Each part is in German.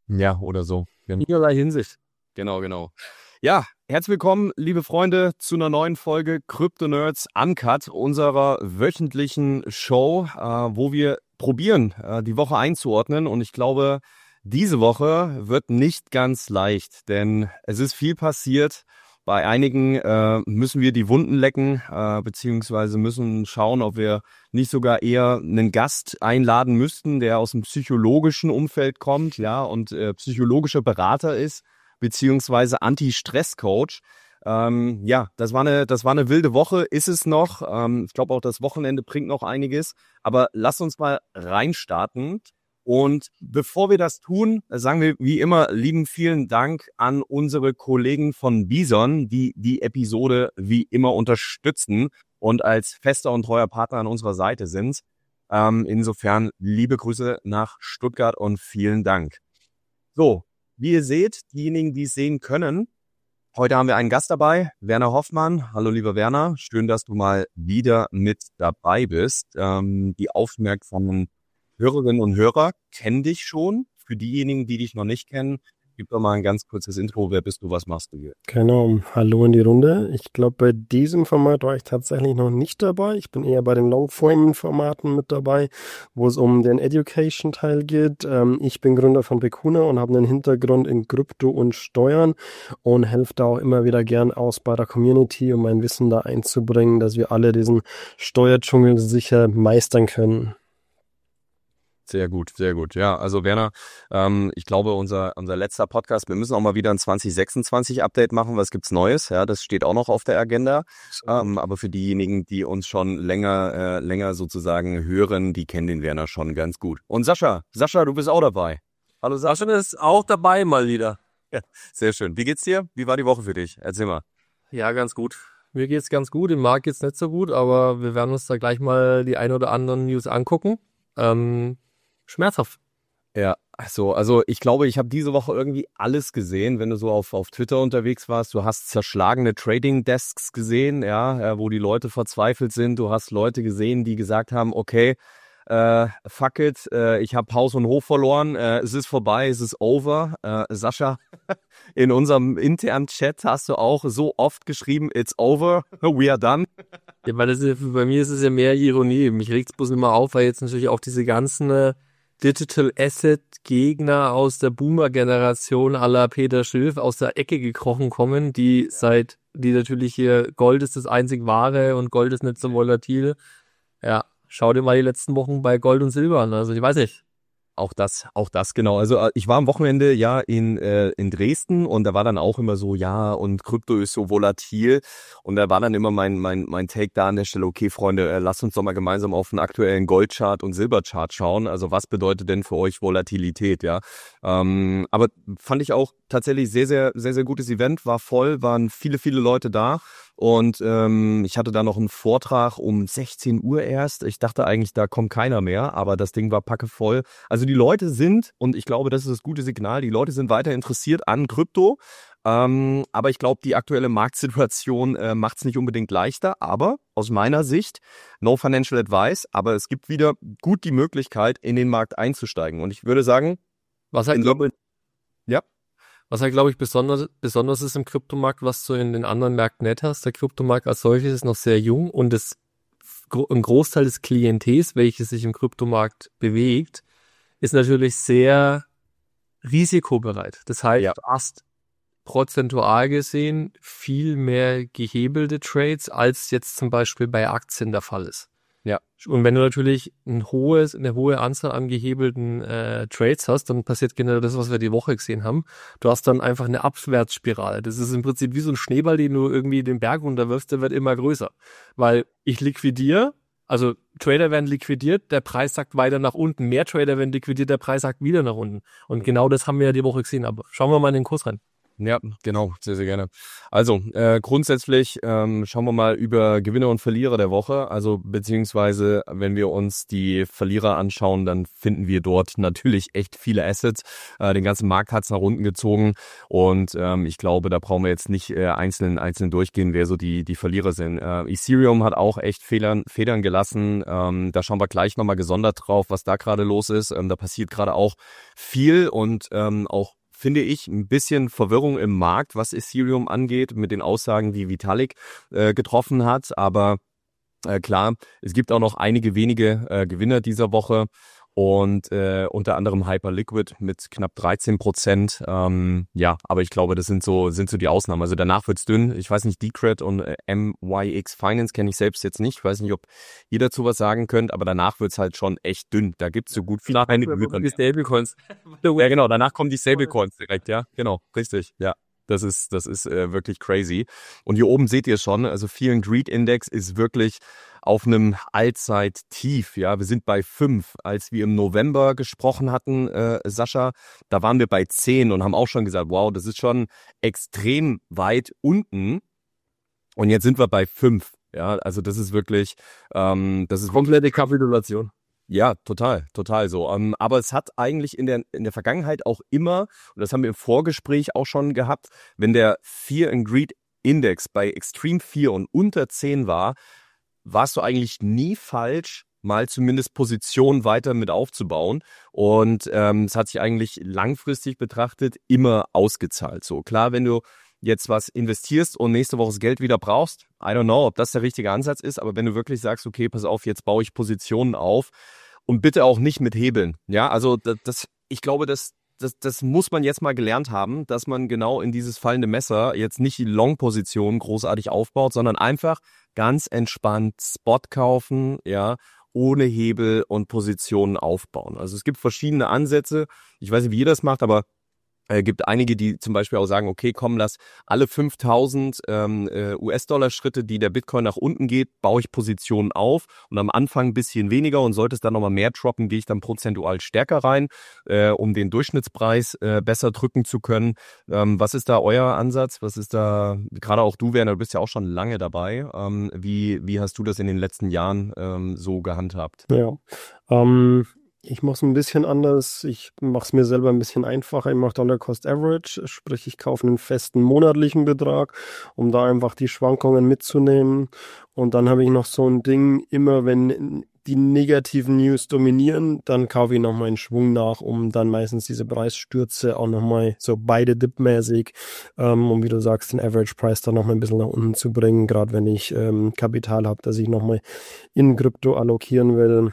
Ja, oder so. In vielerlei Hinsicht. Genau. Ja, herzlich willkommen, liebe Freunde, zu einer neuen Folge Crypto Nerds Uncut, unserer wöchentlichen Show, wo wir probieren, die Woche einzuordnen. Und ich glaube, diese Woche wird nicht ganz leicht, denn es ist viel passiert. Bei einigen müssen wir die Wunden lecken, beziehungsweise müssen schauen, ob wir nicht sogar eher einen Gast einladen müssten, der aus dem psychologischen Umfeld kommt, ja, und psychologischer Berater ist, beziehungsweise Anti-Stress-Coach. Ja, das war eine wilde Woche, ist es noch. Ich glaube auch, das Wochenende bringt noch einiges. Aber lasst uns mal reinstarten. Und bevor wir das tun, sagen wir wie immer lieben vielen Dank an unsere Kollegen von Bison, die die Episode wie immer unterstützen und als fester und treuer Partner an unserer Seite sind. Insofern liebe Grüße nach Stuttgart und vielen Dank. So, wie ihr seht, diejenigen, die es sehen können, heute haben wir einen Gast dabei, Werner Hoffmann. Hallo lieber Werner, schön, dass du mal wieder mit dabei bist. Die aufmerksamen Hörerinnen und Hörer kennen dich schon. Für diejenigen, die dich noch nicht kennen, gib doch mal ein ganz kurzes Intro. Wer bist du, was machst du hier? Genau, hallo in die Runde. Ich glaube, bei diesem Format war ich tatsächlich noch nicht dabei. Ich bin eher bei den Longform-Formaten mit dabei, wo es um den Education-Teil geht. Ich bin Gründer von Bekuna und habe einen Hintergrund in Krypto und Steuern und helfe da auch immer wieder gern aus bei der Community, um mein Wissen da einzubringen, dass wir alle diesen Steuerdschungel sicher meistern können. Sehr gut. Ja, also Werner, ich glaube, unser letzter Podcast, wir müssen auch mal wieder ein 2026-Update machen. Was gibt's Neues? Ja, das steht auch noch auf der Agenda. Aber für diejenigen, die uns schon länger sozusagen hören, die kennen den Werner schon ganz gut. Und Sascha, du bist auch dabei. Hallo Sascha. Sascha ist auch dabei mal wieder. Ja, sehr schön. Wie geht's dir? Wie war die Woche für dich? Erzähl mal. Ja, ganz gut. Mir geht's ganz gut, dem Marc geht's nicht so gut, aber wir werden uns da gleich mal die ein oder anderen News angucken. Schmerzhaft. Ja, also ich glaube, ich habe diese Woche irgendwie alles gesehen, wenn du so auf Twitter unterwegs warst. Du hast zerschlagene Trading Desks gesehen, ja, wo die Leute verzweifelt sind. Du hast Leute gesehen, die gesagt haben, okay, fuck it, ich habe Haus und Hof verloren, es ist vorbei, es ist over. Sascha, in unserem internen Chat hast du auch so oft geschrieben, it's over, we are done. Ja, weil bei mir ist es ja mehr Ironie. Mich regt's bloß immer auf, weil jetzt natürlich auch diese ganzen Digital Asset Gegner aus der Boomer-Generation à la Peter Schilf aus der Ecke gekrochen kommen, die natürlich hier Gold ist das einzig wahre und Gold ist nicht so volatil. Ja, schau dir mal die letzten Wochen bei Gold und Silber an. Also ich weiß nicht. Auch das, genau. Also ich war am Wochenende ja in Dresden und da war dann auch immer so, ja, und Krypto ist so volatil. Und da war dann immer mein Take da an der Stelle, okay, Freunde, lasst uns doch mal gemeinsam auf den aktuellen Goldchart und Silberchart schauen. Also was bedeutet denn für euch Volatilität, ja? Aber fand ich auch tatsächlich sehr gutes Event, war voll, waren viele Leute da. Und ich hatte da noch einen Vortrag um 16 Uhr erst. Ich dachte eigentlich, da kommt keiner mehr, aber das Ding war packevoll. Also die Leute sind, und ich glaube, das ist das gute Signal, die Leute sind weiter interessiert an Krypto. Aber ich glaube, die aktuelle Marktsituation macht es nicht unbedingt leichter. Aber aus meiner Sicht, no financial advice, aber es gibt wieder gut die Möglichkeit, in den Markt einzusteigen. Und ich würde sagen, Was halt, glaube ich, besonders ist im Kryptomarkt, was du in den anderen Märkten nicht hast. Der Kryptomarkt als solches ist noch sehr jung und ein Großteil des Klientels, welches sich im Kryptomarkt bewegt, ist natürlich sehr risikobereit. Das heißt, Ja. du hast prozentual gesehen viel mehr gehebelte Trades, als jetzt zum Beispiel bei Aktien der Fall ist. Ja. Und wenn du natürlich eine hohe Anzahl an gehebelten Trades hast, dann passiert genau das, was wir die Woche gesehen haben. Du hast dann einfach eine Abwärtsspirale. Das ist im Prinzip wie so ein Schneeball, den du irgendwie den Berg runterwirfst, der wird immer größer. Weil ich liquidiere, also Trader werden liquidiert, der Preis sackt weiter nach unten. Mehr Trader werden liquidiert, der Preis sackt wieder nach unten. Und genau das haben wir ja die Woche gesehen. Aber schauen wir mal in den Kurs rein. Ja, genau, sehr, sehr gerne. Also grundsätzlich schauen wir mal über Gewinner und Verlierer der Woche. Also beziehungsweise, wenn wir uns die Verlierer anschauen, dann finden wir dort natürlich echt viele Assets. Den ganzen Markt hat's nach unten gezogen und ich glaube, da brauchen wir jetzt nicht einzeln durchgehen, wer so die Verlierer sind. Ethereum hat auch echt Federn gelassen. Da schauen wir gleich nochmal gesondert drauf, was da gerade los ist. Da passiert gerade auch viel und auch finde ich, ein bisschen Verwirrung im Markt, was Ethereum angeht, mit den Aussagen, die Vitalik getroffen hat. Aber klar, es gibt auch noch einige wenige Gewinner dieser Woche und unter anderem Hyperliquid mit knapp 13%. Ja, aber ich glaube, das sind so die Ausnahmen. Also danach wird's dünn. Ich weiß nicht, Decred und MYX Finance kenne ich selbst jetzt nicht. Ich weiß nicht, ob ihr dazu was sagen könnt, aber danach wird's halt schon echt dünn. Da gibt's so gut viele keine Gewinner. Die Stablecoins. Ja, genau, danach kommen die Stablecoins direkt, ja, genau, richtig, ja. Das ist wirklich crazy. Und hier oben seht ihr schon, also vielen Greed Index ist wirklich auf einem Allzeit-Tief. Ja, wir sind bei 5. Als wir im November gesprochen hatten, Sascha, da waren wir bei 10 und haben auch schon gesagt, wow, das ist schon extrem weit unten. Und jetzt sind wir bei 5. Ja, also das ist wirklich, das ist komplette Kapitulation. Ja, total so. Aber es hat eigentlich in der Vergangenheit auch immer, und das haben wir im Vorgespräch auch schon gehabt, wenn der Fear and Greed Index bei Extreme 4 und unter 10 war, warst du eigentlich nie falsch, mal zumindest Position weiter mit aufzubauen. Und es hat sich eigentlich langfristig betrachtet immer ausgezahlt. So klar, wenn du jetzt was investierst und nächste Woche das Geld wieder brauchst, I don't know, ob das der richtige Ansatz ist, aber wenn du wirklich sagst, okay, pass auf, jetzt baue ich Positionen auf und bitte auch nicht mit Hebeln. Ja, also ich glaube, das muss man jetzt mal gelernt haben, dass man genau in dieses fallende Messer jetzt nicht die Long-Position großartig aufbaut, sondern einfach ganz entspannt Spot kaufen, ja, ohne Hebel und Positionen aufbauen. Also es gibt verschiedene Ansätze. Ich weiß nicht, wie ihr das macht, aber gibt einige, die zum Beispiel auch sagen, okay, komm, lass alle 5.000 US-Dollar-Schritte, die der Bitcoin nach unten geht, baue ich Positionen auf und am Anfang ein bisschen weniger und sollte es dann nochmal mehr droppen, gehe ich dann prozentual stärker rein, um den Durchschnittspreis besser drücken zu können. Was ist da euer Ansatz? Was ist da, gerade auch du, Werner, du bist ja auch schon lange dabei. Wie hast du das in den letzten Jahren so gehandhabt? Ja, ich mache es ein bisschen anders. Ich mache es mir selber ein bisschen einfacher. Ich mache Dollar Cost Average, sprich ich kaufe einen festen monatlichen Betrag, um da einfach die Schwankungen mitzunehmen. Und dann habe ich noch so ein Ding, immer wenn die negativen News dominieren, dann kaufe ich nochmal einen Schwung nach, um dann meistens diese Preisstürze auch nochmal so beide dipmäßig, um wie du sagst, den Average Price dann nochmal ein bisschen nach unten zu bringen, gerade wenn ich Kapital habe, das ich nochmal in Krypto allokieren will.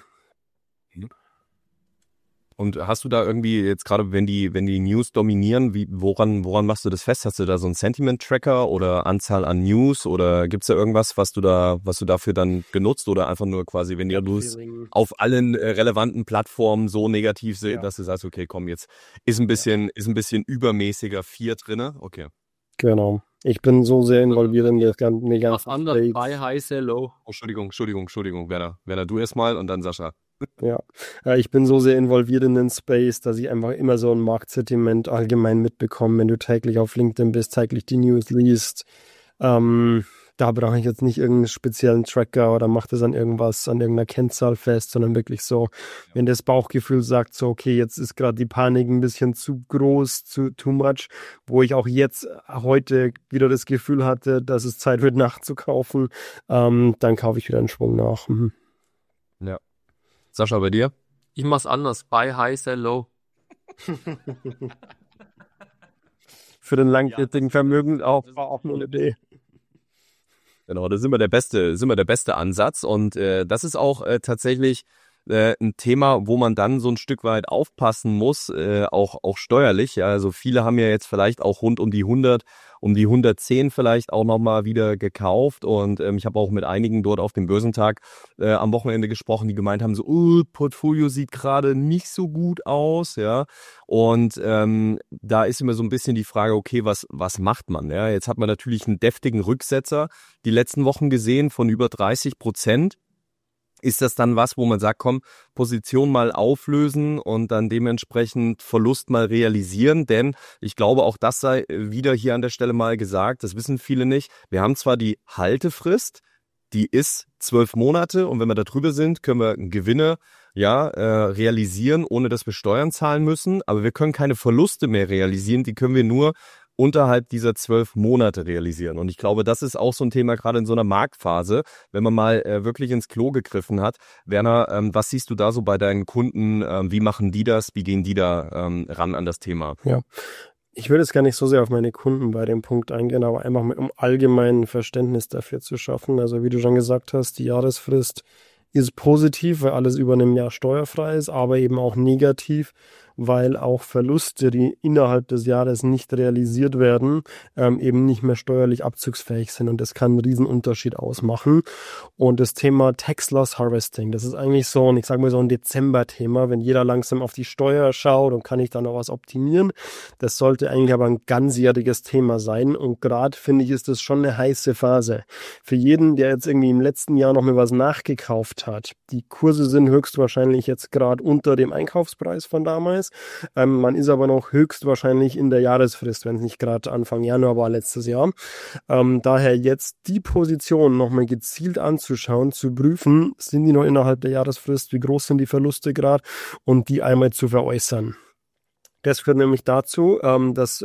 Und hast du da irgendwie jetzt gerade, wenn die News dominieren, woran machst du das fest? Hast du da so einen Sentiment-Tracker oder Anzahl an News oder gibt's da irgendwas, was du dafür dann genutzt oder einfach nur quasi, wenn die News auf allen relevanten Plattformen so negativ sind, dass du sagst, okay, komm, jetzt ist ein bisschen übermäßiger Fear drinne? Okay. Genau. Ich bin so sehr involviert in das ganze Was anderes, buy high, sell low. Oh, Entschuldigung, Werner. Werner, du erstmal und dann Sascha. Ja, ich bin so sehr involviert in den Space, dass ich einfach immer so ein Marktsentiment allgemein mitbekomme, wenn du täglich auf LinkedIn bist, täglich die News liest. Da brauche ich jetzt nicht irgendeinen speziellen Tracker oder mache das an irgendeiner Kennzahl fest, sondern wirklich so, wenn das Bauchgefühl sagt, so, okay, jetzt ist gerade die Panik ein bisschen zu groß, too much, wo ich auch jetzt heute wieder das Gefühl hatte, dass es Zeit wird nachzukaufen, dann kaufe ich wieder einen Schwung nach. Mhm. Ja. Sascha, bei dir? Ich mach's anders. Buy high, sell low. Für den langfristigen Vermögen war auch nur eine Idee. Genau, das ist immer der beste Ansatz und das ist auch tatsächlich ein Thema, wo man dann so ein Stück weit aufpassen muss, auch steuerlich. Ja, also viele haben ja jetzt vielleicht auch rund um die 100, um die 110 vielleicht auch nochmal wieder gekauft und ich habe auch mit einigen dort auf dem Börsentag am Wochenende gesprochen, die gemeint haben so, Portfolio sieht gerade nicht so gut aus, ja, und da ist immer so ein bisschen die Frage, okay, was macht man? Ja, jetzt hat man natürlich einen deftigen Rücksetzer die letzten Wochen gesehen von über 30%. Ist das dann was, wo man sagt, komm, Position mal auflösen und dann dementsprechend Verlust mal realisieren? Denn ich glaube, auch das sei wieder hier an der Stelle mal gesagt, das wissen viele nicht. Wir haben zwar die Haltefrist, die ist 12 Monate und wenn wir da drüber sind, können wir Gewinne realisieren, ohne dass wir Steuern zahlen müssen. Aber wir können keine Verluste mehr realisieren, die können wir nur unterhalb dieser 12 Monate realisieren. Und ich glaube, das ist auch so ein Thema, gerade in so einer Marktphase, wenn man mal wirklich ins Klo gegriffen hat. Werner, was siehst du da so bei deinen Kunden? Wie machen die das? Wie gehen die da ran an das Thema? Ja, ich würde jetzt gar nicht so sehr auf meine Kunden bei dem Punkt eingehen, aber einfach um allgemein Verständnis dafür zu schaffen. Also wie du schon gesagt hast, die Jahresfrist ist positiv, weil alles über einem Jahr steuerfrei ist, aber eben auch negativ, weil auch Verluste, die innerhalb des Jahres nicht realisiert werden, eben nicht mehr steuerlich abzugsfähig sind. Und das kann einen riesen Unterschied ausmachen. Und das Thema Tax Loss Harvesting, das ist eigentlich so ein, ich sage mal so ein Dezember-Thema, wenn jeder langsam auf die Steuer schaut und kann ich da noch was optimieren. Das sollte eigentlich aber ein ganzjähriges Thema sein. Und gerade finde ich, ist das schon eine heiße Phase. Für jeden, der jetzt irgendwie im letzten Jahr noch mal was nachgekauft hat. Die Kurse sind höchstwahrscheinlich jetzt gerade unter dem Einkaufspreis von damals. Man ist aber noch höchstwahrscheinlich in der Jahresfrist, wenn es nicht gerade Anfang Januar war letztes Jahr. Daher jetzt die Position nochmal gezielt anzuschauen, zu prüfen, sind die noch innerhalb der Jahresfrist, wie groß sind die Verluste gerade und die einmal zu veräußern. Das führt nämlich dazu, dass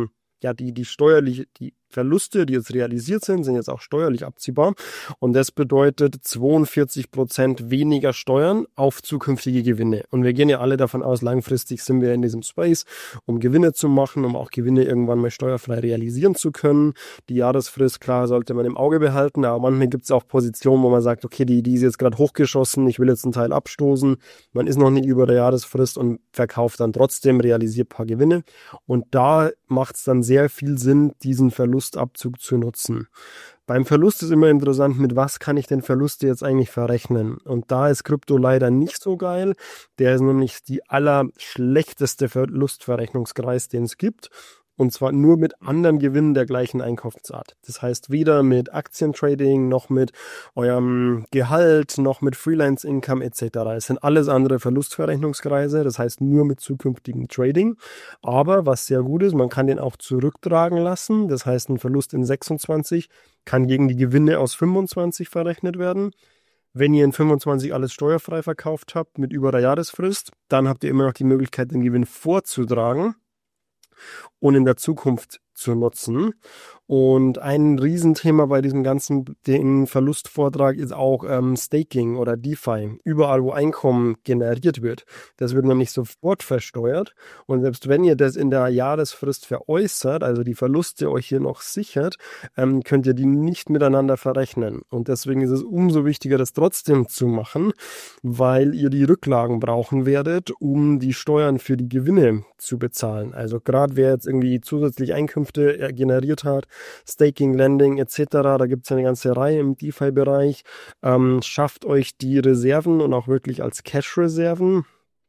die Verluste, die jetzt realisiert sind jetzt auch steuerlich abziehbar. Und das bedeutet 42% weniger Steuern auf zukünftige Gewinne. Und wir gehen ja alle davon aus, langfristig sind wir in diesem Space, um Gewinne zu machen, um auch Gewinne irgendwann mal steuerfrei realisieren zu können. Die Jahresfrist, klar, sollte man im Auge behalten. Aber manchmal gibt es auch Positionen, wo man sagt, okay, die ist jetzt gerade hochgeschossen, ich will jetzt einen Teil abstoßen. Man ist noch nicht über der Jahresfrist und verkauft dann trotzdem, realisiert ein paar Gewinne. Und da macht es dann sehr viel Sinn, diesen Verlustabzug zu nutzen. Beim Verlust ist immer interessant, mit was kann ich denn Verluste jetzt eigentlich verrechnen? Und da ist Krypto leider nicht so geil. Der ist nämlich die allerschlechteste Verlustverrechnungskreis, den es gibt. Und zwar nur mit anderen Gewinnen der gleichen Einkaufsart. Das heißt, weder mit Aktientrading, noch mit eurem Gehalt, noch mit Freelance-Income etc. Es sind alles andere Verlustverrechnungskreise, das heißt nur mit zukünftigem Trading. Aber was sehr gut ist, man kann den auch zurücktragen lassen. Das heißt, ein Verlust in 26 kann gegen die Gewinne aus 25 verrechnet werden. Wenn ihr in 25 alles steuerfrei verkauft habt mit über der Jahresfrist, dann habt ihr immer noch die Möglichkeit, den Gewinn vorzutragen und in der Zukunft zu nutzen. Und ein Riesenthema bei diesem ganzen Verlustvortrag ist auch Staking oder DeFi. Überall, wo Einkommen generiert wird. Das wird nämlich sofort versteuert. Und selbst wenn ihr das in der Jahresfrist veräußert, also die Verluste euch hier noch sichert, könnt ihr die nicht miteinander verrechnen. Und deswegen ist es umso wichtiger, das trotzdem zu machen, weil ihr die Rücklagen brauchen werdet, um die Steuern für die Gewinne zu bezahlen. Also gerade wer jetzt irgendwie zusätzlich Einkünfte generiert hat, Staking, Lending etc., da gibt es eine ganze Reihe im DeFi-Bereich. Schafft euch die Reserven und auch wirklich als Cash-Reserven.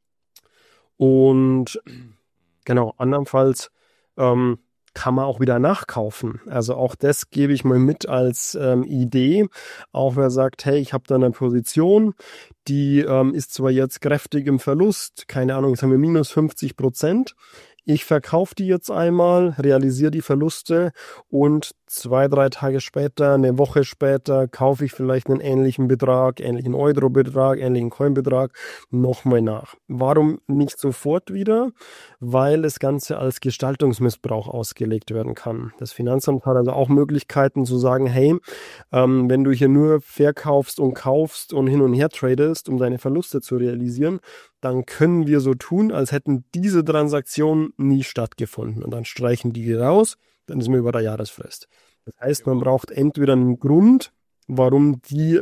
Und genau, andernfalls kann man auch wieder nachkaufen. Also auch das gebe ich mal mit als Idee. Auch wer sagt, hey, ich habe da eine Position, die ist zwar jetzt kräftig im Verlust, keine Ahnung, jetzt haben wir minus 50%. Ich verkaufe die jetzt einmal, realisiere die Verluste und 2-3 Tage später, eine Woche später, kaufe ich vielleicht einen ähnlichen Betrag, ähnlichen Euro-Betrag, ähnlichen Coin-Betrag nochmal nach. Warum nicht sofort wieder? Weil das Ganze als Gestaltungsmissbrauch ausgelegt werden kann. Das Finanzamt hat also auch Möglichkeiten zu sagen, hey, wenn du hier nur verkaufst und kaufst und hin und her tradest, um deine Verluste zu realisieren, dann können wir so tun, als hätten diese Transaktionen nie stattgefunden. Und dann streichen die raus, dann ist man über der Jahresfrist. Das heißt, man braucht entweder einen Grund, warum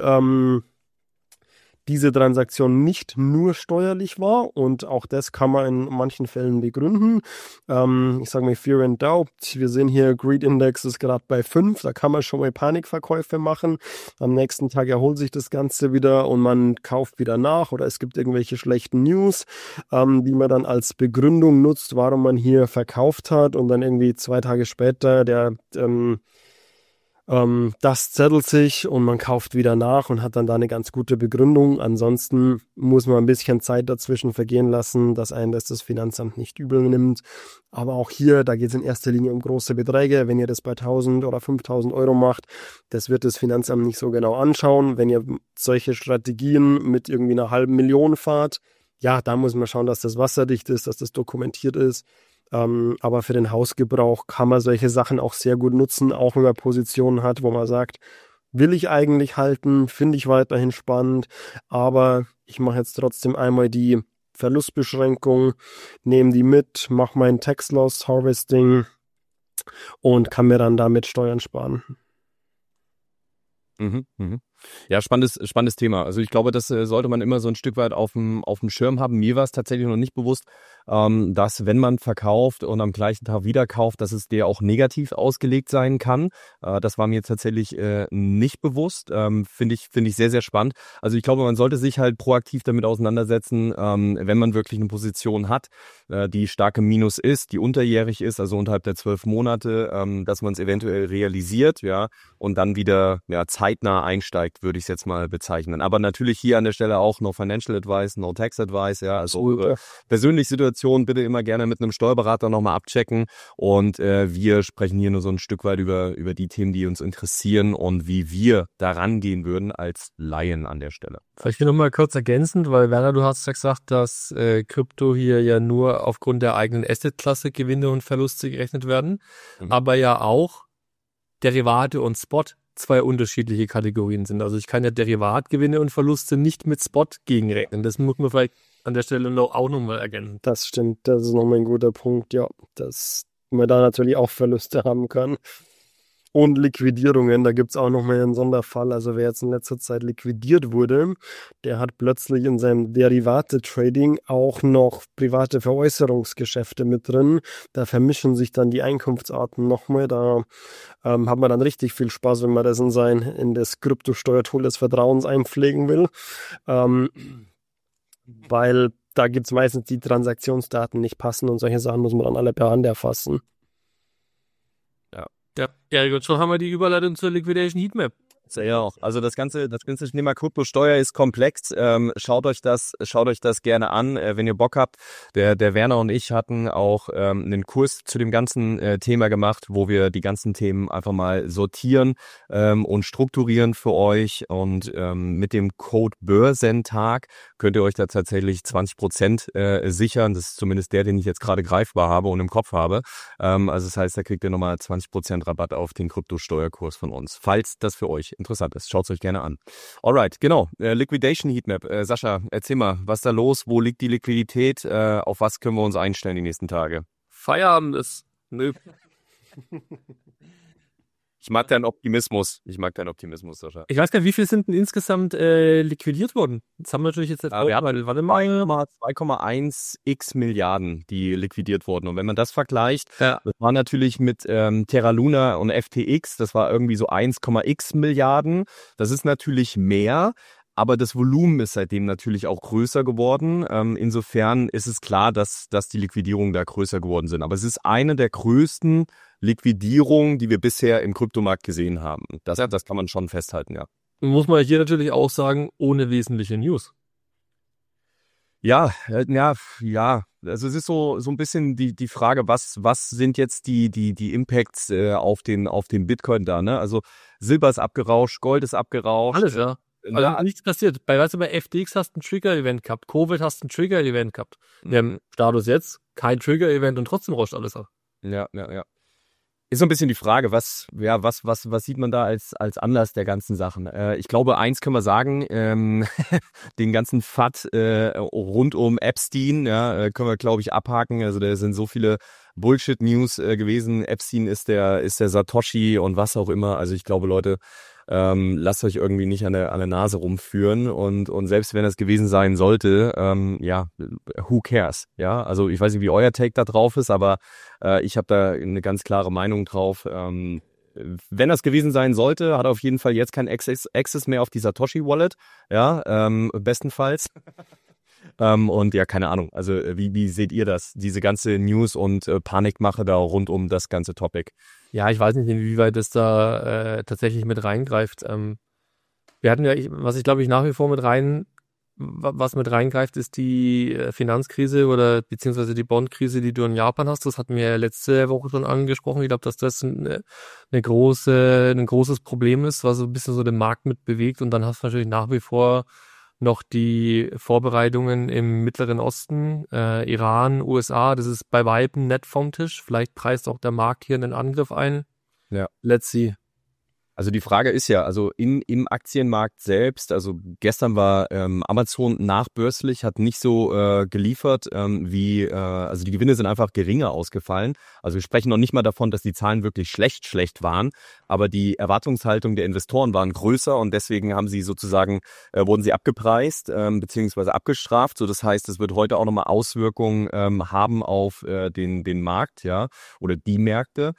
diese Transaktion nicht nur steuerlich war, und auch das kann man in manchen Fällen begründen. Ich sage mal Fear and Doubt. Wir sehen hier, Greed Index ist gerade bei 5, da kann man schon mal Panikverkäufe machen. Am nächsten Tag erholt sich das Ganze wieder und man kauft wieder nach, oder es gibt irgendwelche schlechten News, die man dann als Begründung nutzt, warum man hier verkauft hat, und dann irgendwie 2 Tage später Das zettelt sich und man kauft wieder nach und hat dann da eine ganz gute Begründung. Ansonsten muss man ein bisschen Zeit dazwischen vergehen lassen, dass einen das Finanzamt nicht übel nimmt. Aber auch hier, da geht es in erster Linie um große Beträge. Wenn ihr das bei 1.000 oder 5.000 Euro macht, das wird das Finanzamt nicht so genau anschauen. Wenn ihr solche Strategien mit irgendwie einer 500.000 fahrt, ja, da muss man schauen, dass das wasserdicht ist, dass das dokumentiert ist. Aber für den Hausgebrauch kann man solche Sachen auch sehr gut nutzen, auch wenn man Positionen hat, wo man sagt, will ich eigentlich halten, finde ich weiterhin spannend, aber ich mache jetzt trotzdem einmal die Verlustbeschränkung, nehme die mit, mache mein Tax-Loss-Harvesting und kann mir dann damit Steuern sparen. Ja, spannendes Thema. Also ich glaube, das sollte man immer so ein Stück weit auf dem Schirm haben. Mir war es tatsächlich noch nicht bewusst, dass wenn man verkauft und am gleichen Tag wieder kauft, dass es der auch negativ ausgelegt sein kann. Das war mir tatsächlich nicht bewusst. Finde ich sehr, sehr spannend. Also ich glaube, man sollte sich halt proaktiv damit auseinandersetzen, wenn man wirklich eine Position hat, die stark im Minus ist, die unterjährig ist, also unterhalb der 12 Monate, dass man es eventuell realisiert, ja, und dann wieder zeitnah einsteigt, würde ich es jetzt mal bezeichnen. Aber natürlich hier an der Stelle auch no Financial Advice, no Tax Advice, ja, also persönliche Situation bitte immer gerne mit einem Steuerberater nochmal abchecken und wir sprechen hier nur so ein Stück weit über die Themen, die uns interessieren und wie wir da rangehen würden als Laien an der Stelle. Vielleicht hier nochmal kurz ergänzend, weil Werner, du hast ja gesagt, dass Krypto hier ja nur aufgrund der eigenen Assetklasse Gewinne und Verluste gerechnet werden, aber ja auch Derivate und Spot zwei unterschiedliche Kategorien sind. Also ich kann ja Derivatgewinne und Verluste nicht mit Spot gegenrechnen. Das muss man vielleicht an der Stelle auch nochmal ergänzen. Das stimmt, das ist nochmal ein guter Punkt, ja, dass man da natürlich auch Verluste haben kann. Und Liquidierungen, da gibt es auch nochmal einen Sonderfall. Also wer jetzt in letzter Zeit liquidiert wurde, der hat plötzlich in seinem Derivate-Trading auch noch private Veräußerungsgeschäfte mit drin. Da vermischen sich dann die Einkunftsarten nochmal. Da hat man dann richtig viel Spaß, wenn man das in das Kryptosteuertool des Vertrauens einpflegen will. Weil da gibt es meistens die Transaktionsdaten nicht passen und solche Sachen muss man dann alle per Hand erfassen. Ja, gut, schon haben wir die Überleitung zur Liquidation Heatmap. Ja, auch. Also das ganze Thema Kryptosteuer ist komplex. Schaut euch das gerne an, wenn ihr Bock habt. Der Werner und ich hatten auch einen Kurs zu dem ganzen Thema gemacht, wo wir die ganzen Themen einfach mal sortieren und strukturieren für euch. Und mit dem Code Börsentag könnt ihr euch da tatsächlich 20% sichern. Das ist zumindest der, den ich jetzt gerade greifbar habe und im Kopf habe. Also das heißt, da kriegt ihr nochmal 20% Rabatt auf den Kryptosteuerkurs von uns, falls das für euch interessant ist. Schaut es euch gerne an. Alright, genau. Liquidation Heatmap. Sascha, erzähl mal, was ist da los? Wo liegt die Liquidität? Auf was können wir uns einstellen die nächsten Tage? Feierabend ist. Nö. Ich mag deinen Optimismus, Sascha. Ich weiß gar nicht, wie viel sind denn insgesamt liquidiert worden? Das haben wir natürlich jetzt nicht warte mal, 2,1x Milliarden, die liquidiert wurden. Und wenn man das vergleicht, das war natürlich mit Terra Luna und FTX, das war irgendwie so 1,x Milliarden. Das ist natürlich mehr. Aber das Volumen ist seitdem natürlich auch größer geworden. Insofern ist es klar, dass die Liquidierungen da größer geworden sind. Aber es ist eine der größten Liquidierungen, die wir bisher im Kryptomarkt gesehen haben. Das kann man schon festhalten, ja. Muss man hier natürlich auch sagen, ohne wesentliche News. Ja. Also es ist so ein bisschen die Frage, was sind jetzt die Impacts auf den Bitcoin da, ne? Also Silber ist abgerauscht, Gold ist abgerauscht. Alles, ja. Also nichts passiert. Bei FTX hast du ein Trigger-Event gehabt, Covid hast du ein Trigger-Event gehabt. Wir haben Status jetzt kein Trigger-Event und trotzdem rauscht alles ab. Ja. Ist so ein bisschen die Frage, was sieht man da als Anlass der ganzen Sachen? Ich glaube, eins können wir sagen, den ganzen FAT rund um Epstein, können wir, glaube ich, abhaken. Also da sind so viele Bullshit-News gewesen. Epstein ist der Satoshi und was auch immer. Also ich glaube, Leute, lasst euch irgendwie nicht an der Nase rumführen und selbst wenn das gewesen sein sollte, who cares? Ja, also ich weiß nicht, wie euer Take da drauf ist, aber ich habe da eine ganz klare Meinung drauf. Wenn das gewesen sein sollte, hat er auf jeden Fall jetzt kein Access mehr auf die Satoshi Wallet, bestenfalls. Und ja, keine Ahnung. Also wie seht ihr das? Diese ganze News und Panikmache da rund um das ganze Topic? Ja, ich weiß nicht, inwieweit das da tatsächlich mit reingreift. Wir hatten ja, was ich glaube ich nach wie vor was mit reingreift, ist die Finanzkrise oder beziehungsweise die Bondkrise, die du in Japan hast. Das hatten wir ja letzte Woche schon angesprochen. Ich glaube, dass das ein großes Problem ist, was so ein bisschen so den Markt mit bewegt. Und dann hast du natürlich nach wie vor noch die Vorbereitungen im Mittleren Osten, Iran, USA. Das ist bei Weitem nett vom Tisch. Vielleicht preist auch der Markt hier einen Angriff ein. Ja. Let's see. Also die Frage ist ja, also im Aktienmarkt selbst, also gestern war Amazon nachbörslich, hat nicht so geliefert, also die Gewinne sind einfach geringer ausgefallen. Also wir sprechen noch nicht mal davon, dass die Zahlen wirklich schlecht waren, aber die Erwartungshaltung der Investoren waren größer und deswegen haben sie sozusagen, wurden sie abgepreist beziehungsweise abgestraft. So, das heißt, es wird heute auch nochmal Auswirkungen haben auf den Markt, ja, oder die Märkte.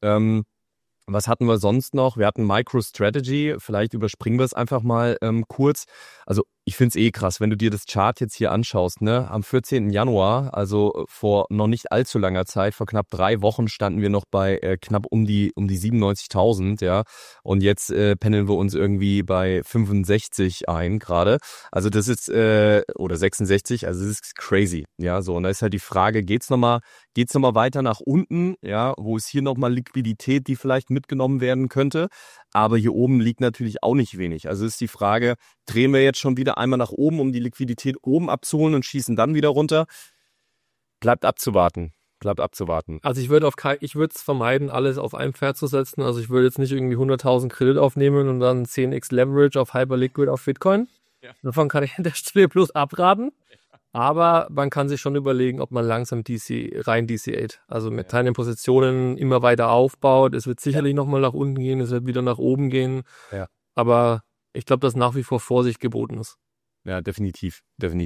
Was hatten wir sonst noch? Wir hatten MicroStrategy, vielleicht überspringen wir es einfach mal kurz. Also ich finde es krass, wenn du dir das Chart jetzt hier anschaust, ne? Am 14. Januar, also vor noch nicht allzu langer Zeit, vor knapp 3 Wochen standen wir noch bei knapp um die 97.000, ja. Und jetzt pendeln wir uns irgendwie bei 65 ein gerade. Also das ist, oder 66, also das ist crazy, ja. So, und da ist halt die Frage, geht's noch mal weiter nach unten, ja, wo ist hier nochmal Liquidität, die vielleicht mitgenommen werden könnte. Aber hier oben liegt natürlich auch nicht wenig. Also ist die Frage, drehen wir jetzt schon wieder einmal nach oben, um die Liquidität oben abzuholen und schießen dann wieder runter? Bleibt abzuwarten. Also ich würde es vermeiden, alles auf ein Pferd zu setzen. Also ich würde jetzt nicht irgendwie 100.000 Kredit aufnehmen und dann 10x Leverage auf Hyperliquid auf Bitcoin. Ja. Davon kann ich an der Stelle bloß abraten. Aber man kann sich schon überlegen, ob man langsam rein DCA't. Also mit kleinen Positionen immer weiter aufbaut. Es wird sicherlich nochmal nach unten gehen, es wird wieder nach oben gehen. Ja. Aber ich glaube, dass nach wie vor Vorsicht geboten ist. Ja, definitiv.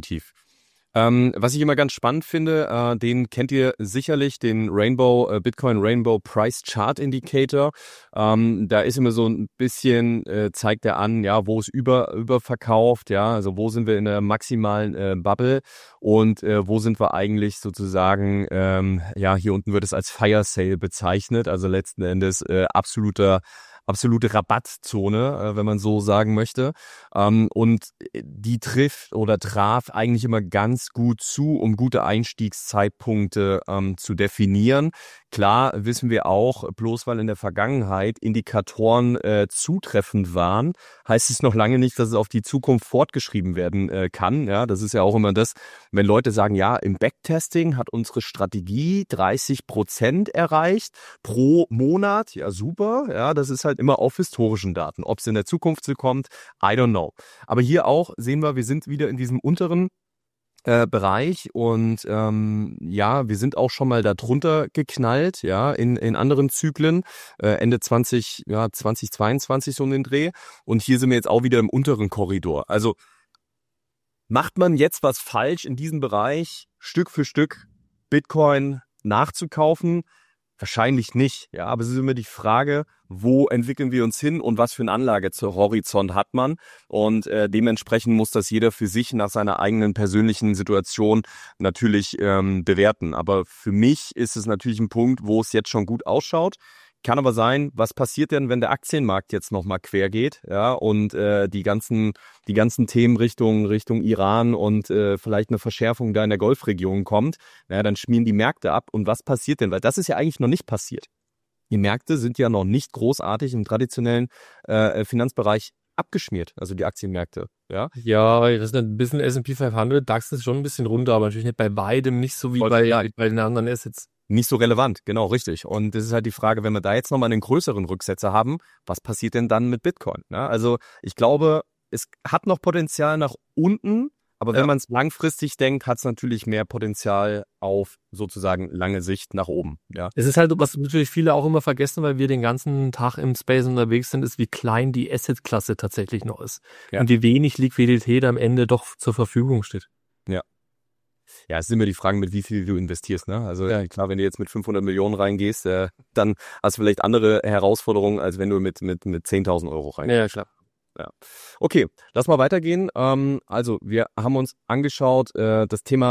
Was ich immer ganz spannend finde, den kennt ihr sicherlich, den Bitcoin Rainbow Price Chart Indicator. Da ist immer so ein bisschen, zeigt er an, ja, wo es überverkauft, ja, also wo sind wir in der maximalen Bubble und wo sind wir eigentlich sozusagen, ja, hier unten wird es als Fire Sale bezeichnet, also letzten Endes absolute Rabattzone, wenn man so sagen möchte. Und die traf eigentlich immer ganz gut zu, um gute Einstiegszeitpunkte zu definieren. Klar wissen wir auch, bloß weil in der Vergangenheit Indikatoren zutreffend waren, heißt es noch lange nicht, dass es auf die Zukunft fortgeschrieben werden kann. Ja, das ist ja auch immer das, wenn Leute sagen, ja, im Backtesting hat unsere Strategie 30% erreicht pro Monat. Ja, super. Ja, das ist halt immer auf historischen Daten. Ob es in der Zukunft so kommt, I don't know. Aber hier auch sehen wir sind wieder in diesem unteren Bereich und ja, wir sind auch schon mal da drunter geknallt, ja, in anderen Zyklen, Ende 2022 so um den Dreh und hier sind wir jetzt auch wieder im unteren Korridor. Also macht man jetzt was falsch in diesem Bereich, Stück für Stück Bitcoin nachzukaufen? Wahrscheinlich nicht, ja, aber es ist immer die Frage, wo entwickeln wir uns hin und was für einen Anlagehorizont hat man und dementsprechend muss das jeder für sich nach seiner eigenen persönlichen Situation natürlich bewerten. Aber für mich ist es natürlich ein Punkt, wo es jetzt schon gut ausschaut. Kann aber sein, was passiert denn, wenn der Aktienmarkt jetzt nochmal quer geht, ja, und die ganzen Themen Richtung Iran und vielleicht eine Verschärfung da in der Golfregion kommt, naja, dann schmieren die Märkte ab. Und was passiert denn? Weil das ist ja eigentlich noch nicht passiert. Die Märkte sind ja noch nicht großartig im traditionellen Finanzbereich abgeschmiert, also die Aktienmärkte, ja. Ja, das ist ein bisschen S&P 500, DAX ist schon ein bisschen runter, aber natürlich nicht bei beidem, nicht so wie bei den anderen Assets. Nicht so relevant, genau, richtig. Und das ist halt die Frage, wenn wir da jetzt nochmal einen größeren Rücksetzer haben, was passiert denn dann mit Bitcoin? Ja, also ich glaube, es hat noch Potenzial nach unten, aber wenn man es langfristig denkt, hat es natürlich mehr Potenzial auf sozusagen lange Sicht nach oben. Ja. Es ist halt, was natürlich viele auch immer vergessen, weil wir den ganzen Tag im Space unterwegs sind, ist, wie klein die Asset-Klasse tatsächlich noch ist. Ja. Und wie wenig Liquidität am Ende doch zur Verfügung steht. Ja. Ja, es sind immer die Fragen, mit wie viel du investierst, ne? Also ja, klar, wenn du jetzt mit 500 Millionen reingehst, dann hast du vielleicht andere Herausforderungen, als wenn du mit 10.000 Euro reingehst. Ja, klar. Ja. Okay, lass mal weitergehen. Also wir haben uns angeschaut, das Thema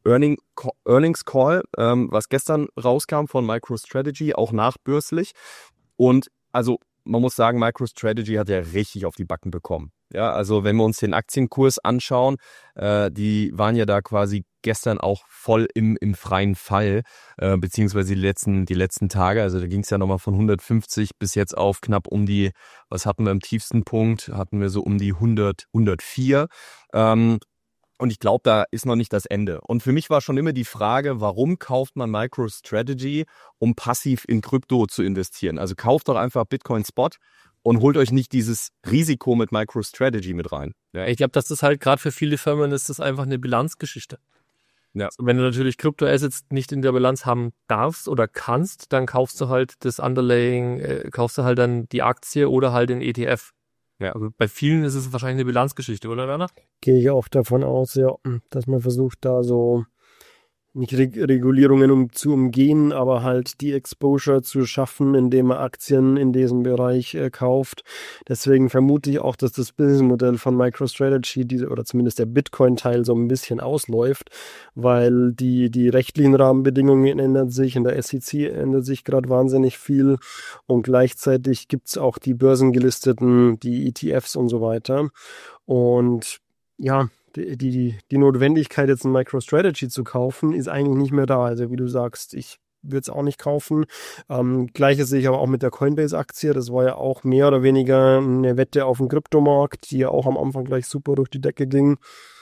Earnings Call, was gestern rauskam von MicroStrategy, auch nachbörslich. Und also man muss sagen, MicroStrategy hat ja richtig auf die Backen bekommen. Ja, also wenn wir uns den Aktienkurs anschauen, die waren ja da quasi gestern auch voll im freien Fall, beziehungsweise die letzten Tage. Also da ging es ja nochmal von 150 bis jetzt auf knapp um die, was hatten wir im tiefsten Punkt? Hatten wir so um die 104. Und ich glaube, da ist noch nicht das Ende. Und für mich war schon immer die Frage, warum kauft man MicroStrategy, um passiv in Krypto zu investieren? Also kauft doch einfach Bitcoin Spot und holt euch nicht dieses Risiko mit MicroStrategy mit rein. Ja, ich glaube, das ist halt gerade für viele Firmen ist das einfach eine Bilanzgeschichte. Ja. Also wenn du natürlich Kryptoassets nicht in der Bilanz haben darfst oder kannst, dann kaufst du halt das Underlying, kaufst du halt dann die Aktie oder halt den ETF. Ja, also bei vielen ist es wahrscheinlich eine Bilanzgeschichte, oder Werner? Gehe ich auch davon aus, ja, dass man versucht, da so nicht Regulierungen zu umgehen, aber halt die Exposure zu schaffen, indem man Aktien in diesem Bereich kauft. Deswegen vermute ich auch, dass das Businessmodell von MicroStrategy, oder zumindest der Bitcoin-Teil, so ein bisschen ausläuft, weil die rechtlichen Rahmenbedingungen ändern sich, in der SEC ändert sich gerade wahnsinnig viel und gleichzeitig gibt's auch die börsengelisteten, die ETFs und so weiter. Und ja, die Notwendigkeit, jetzt ein MicroStrategy zu kaufen, ist eigentlich nicht mehr da. Also wie du sagst, ich würde es auch nicht kaufen. Gleiches sehe ich aber auch mit der Coinbase-Aktie. Das war ja auch mehr oder weniger eine Wette auf dem Kryptomarkt, die ja auch am Anfang gleich super durch die Decke ging.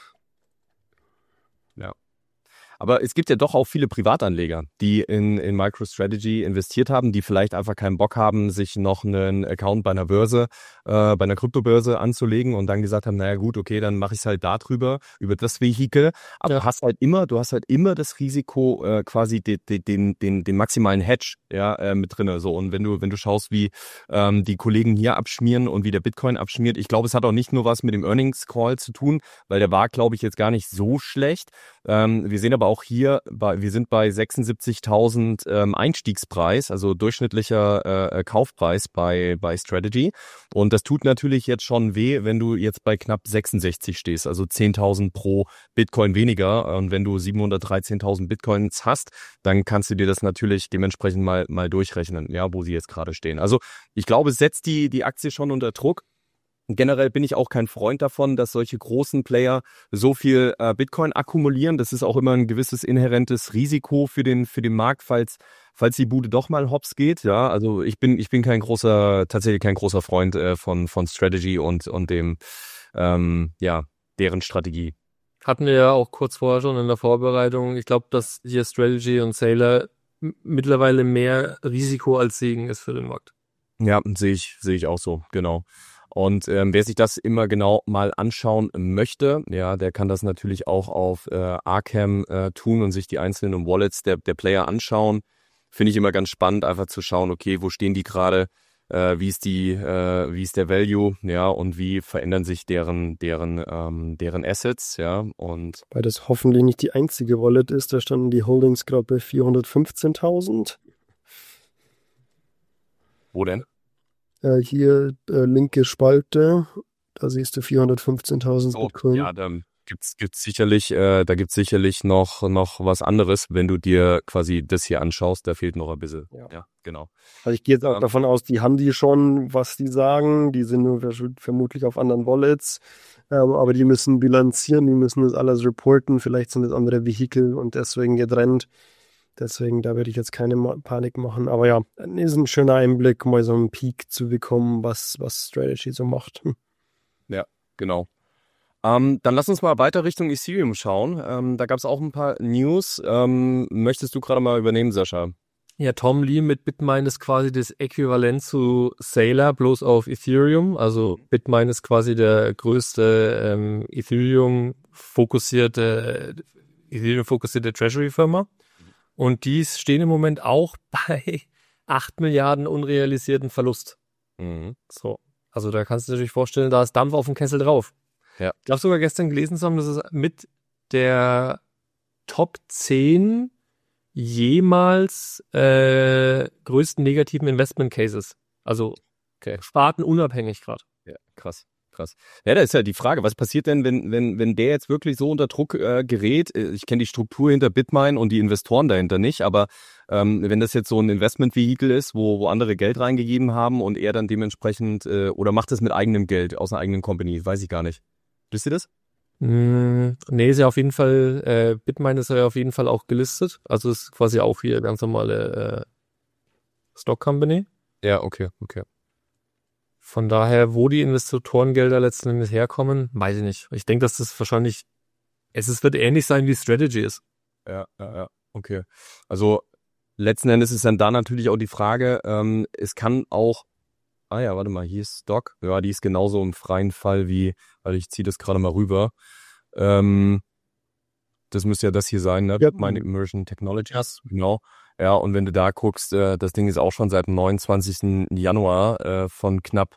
Ja. Aber es gibt ja doch auch viele Privatanleger, die in MicroStrategy investiert haben, die vielleicht einfach keinen Bock haben, sich noch einen Account bei einer Börse, bei einer Kryptobörse anzulegen und dann gesagt haben, naja gut, okay, dann mache ich es halt darüber, über das Vehikel. Aber du hast halt immer das Risiko, quasi den maximalen Hedge mit drinne. So, und wenn du schaust, wie die Kollegen hier abschmieren und wie der Bitcoin abschmiert, ich glaube, es hat auch nicht nur was mit dem Earnings Call zu tun, weil der war, glaube ich, jetzt gar nicht so schlecht. Wir sehen aber auch hier, wir sind bei 76.000 Einstiegspreis, also durchschnittlicher Kaufpreis bei Strategy. Und das tut natürlich jetzt schon weh, wenn du jetzt bei knapp 66 stehst, also 10.000 pro Bitcoin weniger. Und wenn du 713.000 Bitcoins hast, dann kannst du dir das natürlich dementsprechend mal durchrechnen, ja, wo sie jetzt gerade stehen. Also ich glaube, es setzt die Aktie schon unter Druck. Generell bin ich auch kein Freund davon, dass solche großen Player so viel Bitcoin akkumulieren. Das ist auch immer ein gewisses inhärentes Risiko für den Markt, falls die Bude doch mal hops geht. Ja, also ich bin tatsächlich kein großer Freund von Strategy und dem deren Strategie. Hatten wir ja auch kurz vorher schon in der Vorbereitung. Ich glaube, dass hier Strategy und Sailor mittlerweile mehr Risiko als Segen ist für den Markt. Ja, sehe ich auch so, genau. Und wer sich das immer genau mal anschauen möchte, ja, der kann das natürlich auch auf Arkham tun und sich die einzelnen Wallets der Player anschauen. Finde ich immer ganz spannend, einfach zu schauen, okay, wo stehen die gerade, wie ist der Value, ja, und wie verändern sich deren Assets, ja, und weil das hoffentlich nicht die einzige Wallet ist, da standen die Holdings gerade bei 415.000. Wo denn? Hier linke Spalte, da siehst du 415.000 Bitcoin. Ja, da gibt's sicherlich noch was anderes, wenn du dir quasi das hier anschaust, da fehlt noch ein bisschen. Ja, genau. Also ich gehe jetzt auch davon aus, die haben die schon, was die sagen, die sind nur vermutlich auf anderen Wallets, aber die müssen bilanzieren, die müssen das alles reporten, vielleicht sind das andere Vehikel und deswegen getrennt. Deswegen, da würde ich jetzt keine Panik machen. Aber ja, ist ein schöner Einblick, mal so einen Peak zu bekommen, was Strategy so macht. Ja, genau. Dann lass uns mal weiter Richtung Ethereum schauen. Da gab es auch ein paar News. Möchtest du gerade mal übernehmen, Sascha? Ja, Tom Lee mit Bitmain ist quasi das Äquivalent zu Sailor, bloß auf Ethereum. Also Bitmain ist quasi der größte Ethereum-fokussierte Treasury-Firma. Und die stehen im Moment auch bei 8 Milliarden unrealisierten Verlust. Mhm. So, also da kannst du dir natürlich vorstellen, da ist Dampf auf dem Kessel drauf. Ja. Ich glaube sogar gestern gelesen zu haben, dass es mit der Top 10 jemals größten negativen Investment Cases. Also spartenunabhängig gerade. Ja, krass. Krass. Ja, da ist ja die Frage, was passiert denn, wenn der jetzt wirklich so unter Druck gerät? Ich kenne die Struktur hinter Bitmine und die Investoren dahinter nicht, aber wenn das jetzt so ein Investment-Vehikel ist, wo andere Geld reingegeben haben und er dann dementsprechend, oder macht das mit eigenem Geld aus einer eigenen Company? Weiß ich gar nicht. Wisst ihr das? Nee, ist ja auf jeden Fall, Bitmine ist ja auf jeden Fall auch gelistet. Also ist quasi auch hier ganz normale Stock Company. Ja, okay. Von daher, wo die Investorengelder letzten Endes herkommen, weiß ich nicht. Ich denke, dass das wahrscheinlich, wird ähnlich sein, wie Strategy ist. Ja, okay. Also letzten Endes ist dann da natürlich auch die Frage, es kann auch, warte mal, hier ist Stock. Ja, die ist genauso im freien Fall wie, also ich ziehe das gerade mal rüber. Das müsste ja das hier sein, ne? Yep. Meine Immersion Technologies, genau. Ja, und wenn du da guckst, das Ding ist auch schon seit dem 29. Januar von knapp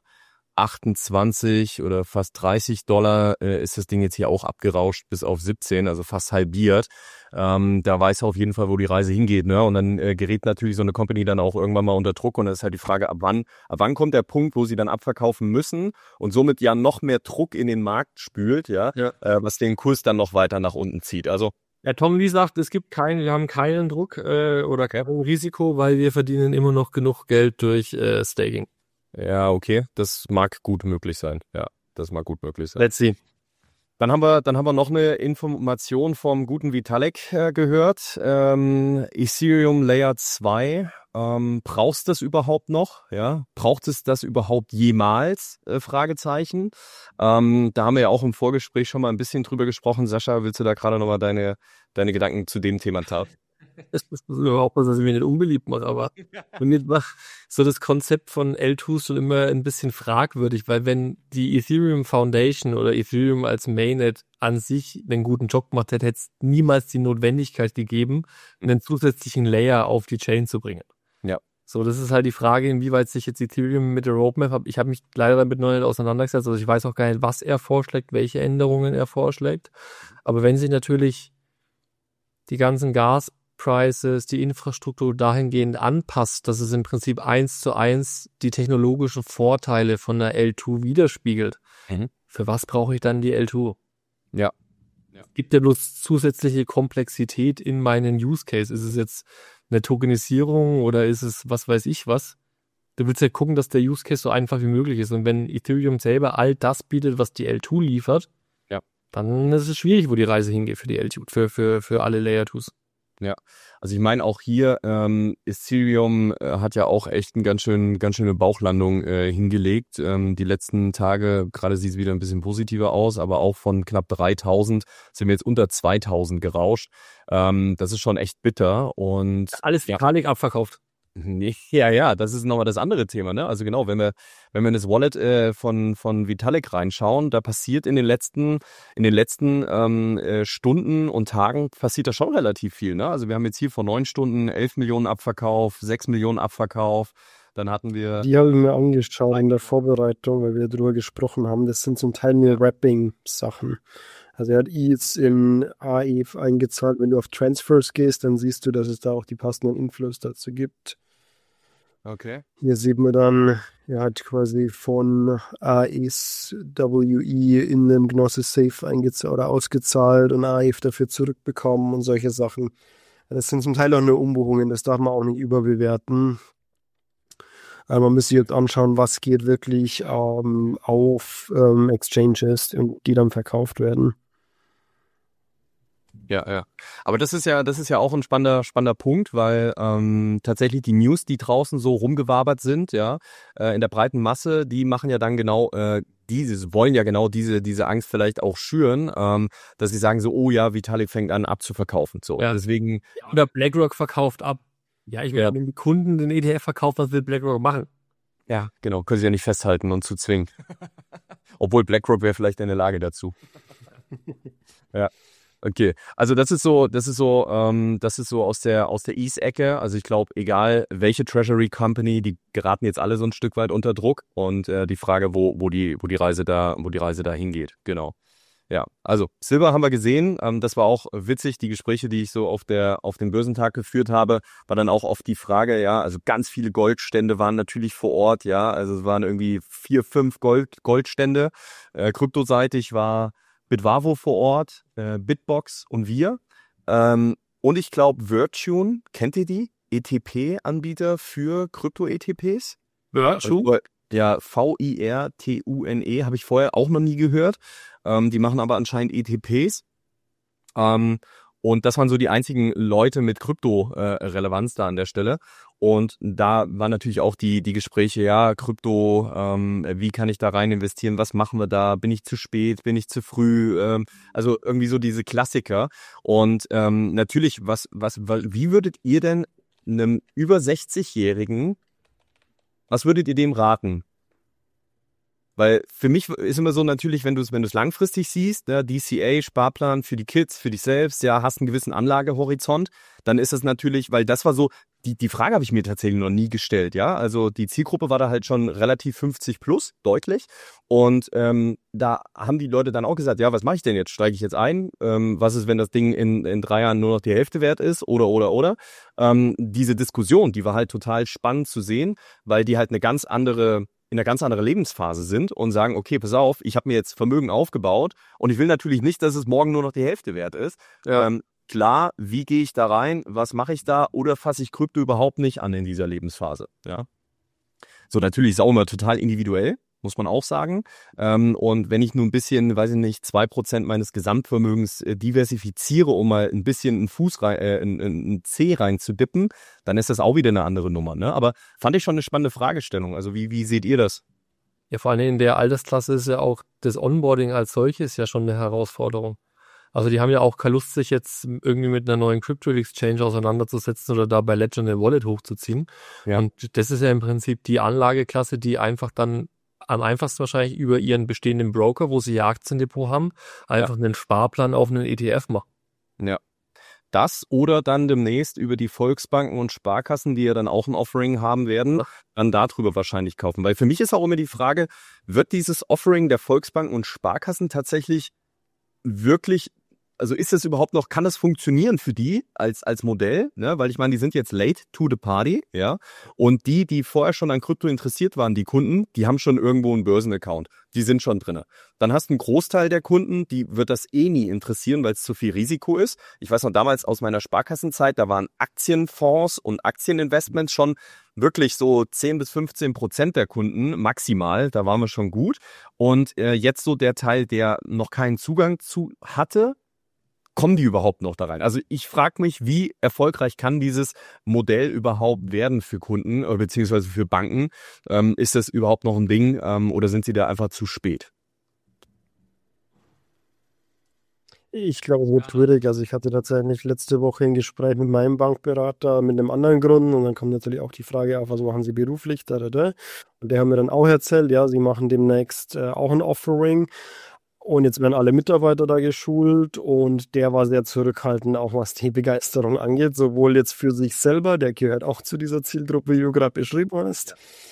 28 oder fast $30 ist das Ding jetzt hier auch abgerauscht bis auf 17, also fast halbiert. Da weiß er auf jeden Fall, wo die Reise hingeht, ne? Und dann gerät natürlich so eine Company dann auch irgendwann mal unter Druck und das ist halt die Frage, ab wann kommt der Punkt, wo sie dann abverkaufen müssen und somit ja noch mehr Druck in den Markt spült, ja. Was den Kurs dann noch weiter nach unten zieht. Also Ja, Tom Lee sagt, wir haben keinen Druck oder kein Risiko, weil wir verdienen immer noch genug Geld durch Staking. ja, okay, das mag gut möglich sein. Ja, das mag gut möglich sein. Let's see. Dann haben wir noch eine Information vom guten Vitalik gehört. Ethereum Layer 2. Brauchst du das überhaupt noch? Ja, braucht es das überhaupt jemals? Fragezeichen. Da haben wir ja auch im Vorgespräch schon mal ein bisschen drüber gesprochen. Sascha, willst du da gerade nochmal deine Gedanken zu dem Thema teilen? Das ist überhaupt was, was ich mir nicht unbeliebt mache, aber so das Konzept von L2 ist schon immer ein bisschen fragwürdig, weil wenn die Ethereum Foundation oder Ethereum als Mainnet an sich einen guten Job gemacht hätte, hätte es niemals die Notwendigkeit gegeben, einen zusätzlichen Layer auf die Chain zu bringen. Ja. So, das ist halt die Frage, inwieweit sich jetzt Ethereum mit der Roadmap ich habe mich leider damit noch nicht auseinandergesetzt, also ich weiß auch gar nicht, was er vorschlägt, welche Änderungen er vorschlägt, aber wenn sich natürlich die ganzen Gas-Prices, die Infrastruktur dahingehend anpasst, dass es im Prinzip 1:1 die technologischen Vorteile von der L2 widerspiegelt, für was brauche ich dann die L2? Ja. Gibt ja bloß zusätzliche Komplexität in meinen Use Case? Ist es jetzt eine Tokenisierung oder ist es was weiß ich was? Du willst ja gucken, dass der Use Case so einfach wie möglich ist. Und wenn Ethereum selber all das bietet, was die L2 liefert, dann ist es schwierig, wo die Reise hingeht für die L2, für alle Layer 2s. Ja, also ich meine auch hier, Ethereum hat ja auch echt eine ganz schöne Bauchlandung hingelegt. Die letzten Tage, gerade sieht es wieder ein bisschen positiver aus, aber auch von knapp 3.000 sind wir jetzt unter 2.000 gerauscht. Das ist schon echt bitter und alles Vitalik abverkauft. Ja, das ist nochmal das andere Thema, ne? Also genau, wenn wir in das Wallet von Vitalik reinschauen, da passiert in den letzten Stunden und Tagen passiert da schon relativ viel, ne? Also wir haben jetzt hier vor 9 Stunden 11 Millionen Abverkauf, 6 Millionen Abverkauf. Dann hatten wir... Die habe ich mir angeschaut in der Vorbereitung, weil wir darüber gesprochen haben. Das sind zum Teil nur Wrapping-Sachen. Also er hat jetzt in AEF eingezahlt. Wenn du auf Transfers gehst, dann siehst du, dass es da auch die passenden Inflows dazu gibt. Okay. Hier sieht man dann, er hat quasi von ASWE in den Gnosis Safe eingezahlt oder ausgezahlt und AEF dafür zurückbekommen und solche Sachen. Das sind zum Teil auch nur Umbuchungen, das darf man auch nicht überbewerten. Also man müsste jetzt anschauen, was geht wirklich auf Exchanges, die dann verkauft werden. Ja. Aber das ist ja auch ein spannender Punkt, weil tatsächlich die News, die draußen so rumgewabert sind, ja, in der breiten Masse, die machen ja dann genau wollen ja genau diese Angst vielleicht auch schüren, dass sie sagen so, oh ja, Vitalik fängt an abzuverkaufen. So. Ja. Deswegen. Oder BlackRock verkauft ab. Ja, wenn die Kunden den ETF verkaufen, was will BlackRock machen? Ja, genau, können sie ja nicht festhalten und zu zwingen. Obwohl BlackRock wäre vielleicht in der Lage dazu. Ja. Okay, also das ist so aus der Ease-Ecke. Also ich glaube, egal welche Treasury Company, die geraten jetzt alle so ein Stück weit unter Druck und die Frage, wo die Reise da hingeht. Genau. Ja, also Silber haben wir gesehen. Das war auch witzig. Die Gespräche, die ich so auf dem Börsentag geführt habe, war dann auch oft die Frage, ja, also ganz viele Goldstände waren natürlich vor Ort, ja, also es waren irgendwie 4, 5 Goldstände. Kryptoseitig war Bitwavo vor Ort, Bitbox und wir. Und ich glaube Virtune, kennt ihr die? ETP-Anbieter für Krypto-ETPs? Virtune? Ja, VIRTUNE habe ich vorher auch noch nie gehört. Die machen aber anscheinend ETPs. Und das waren so die einzigen Leute mit Krypto-Relevanz da an der Stelle. Und da waren natürlich auch die Gespräche, ja, Krypto, wie kann ich da rein investieren, was machen wir da, bin ich zu spät, bin ich zu früh, also irgendwie so diese Klassiker. Und natürlich, wie würdet ihr denn einem über 60-Jährigen, was würdet ihr dem raten? Weil für mich ist immer so natürlich, wenn du es langfristig siehst, ne, DCA, Sparplan für die Kids, für dich selbst, ja, hast einen gewissen Anlagehorizont, dann ist es natürlich, weil das war so, die Frage habe ich mir tatsächlich noch nie gestellt, ja. Also die Zielgruppe war da halt schon relativ 50 plus, deutlich. Und da haben die Leute dann auch gesagt, ja, was mache ich denn jetzt? Steige ich jetzt ein? Was ist, wenn das Ding in 3 Jahren nur noch die Hälfte wert ist? Oder. Diese Diskussion, die war halt total spannend zu sehen, weil die halt in einer ganz andere Lebensphase sind und sagen, okay, pass auf, ich habe mir jetzt Vermögen aufgebaut und ich will natürlich nicht, dass es morgen nur noch die Hälfte wert ist. Ja. Klar, wie gehe ich da rein? Was mache ich da? Oder fasse ich Krypto überhaupt nicht an in dieser Lebensphase? Ja. So, natürlich ist auch immer total individuell, muss man auch sagen. Und wenn ich nur ein bisschen, weiß ich nicht, 2% meines Gesamtvermögens diversifiziere, um mal ein bisschen einen Zeh reinzudippen, dann ist das auch wieder eine andere Nummer. Ne? Aber fand ich schon eine spannende Fragestellung. Also wie seht ihr das? Ja, vor allem in der Altersklasse ist ja auch das Onboarding als solches ja schon eine Herausforderung. Also die haben ja auch keine Lust, sich jetzt irgendwie mit einer neuen Crypto-Exchange auseinanderzusetzen oder da bei Ledger eine Wallet hochzuziehen. Ja. Und das ist ja im Prinzip die Anlageklasse, die einfach dann am einfachsten wahrscheinlich über ihren bestehenden Broker, wo sie ihr Aktiendepot haben, einfach einen Sparplan auf einen ETF machen. Ja. Das oder dann demnächst über die Volksbanken und Sparkassen, die ja dann auch ein Offering haben werden, dann darüber wahrscheinlich kaufen. Weil für mich ist auch immer die Frage, wird dieses Offering der Volksbanken und Sparkassen tatsächlich wirklich, also ist das überhaupt noch, kann das funktionieren für die als Modell, ne? Weil ich meine, die sind jetzt late to the party, ja, und die vorher schon an Krypto interessiert waren, die Kunden, die haben schon irgendwo einen Börsenaccount, die sind schon drinne. Dann hast du einen Großteil der Kunden, die wird das eh nie interessieren, weil es zu viel Risiko ist. Ich weiß noch damals aus meiner Sparkassenzeit, da waren Aktienfonds und Aktieninvestments schon wirklich so 10-15% der Kunden maximal, da waren wir schon gut. Und jetzt so der Teil, der noch keinen Zugang zu hatte, kommen die überhaupt noch da rein? Also ich frage mich, wie erfolgreich kann dieses Modell überhaupt werden für Kunden beziehungsweise für Banken? Ist das überhaupt noch ein Ding oder sind sie da einfach zu spät? Ich glaube, es wird schwierig. Also ich hatte tatsächlich letzte Woche ein Gespräch mit meinem Bankberater mit einem anderen Grund und dann kommt natürlich auch die Frage auf, was machen Sie beruflich? Und der hat mir dann auch erzählt, ja, sie machen demnächst auch ein Offering. Und jetzt werden alle Mitarbeiter da geschult und der war sehr zurückhaltend, auch was die Begeisterung angeht, sowohl jetzt für sich selber, der gehört auch zu dieser Zielgruppe, die du gerade beschrieben hast,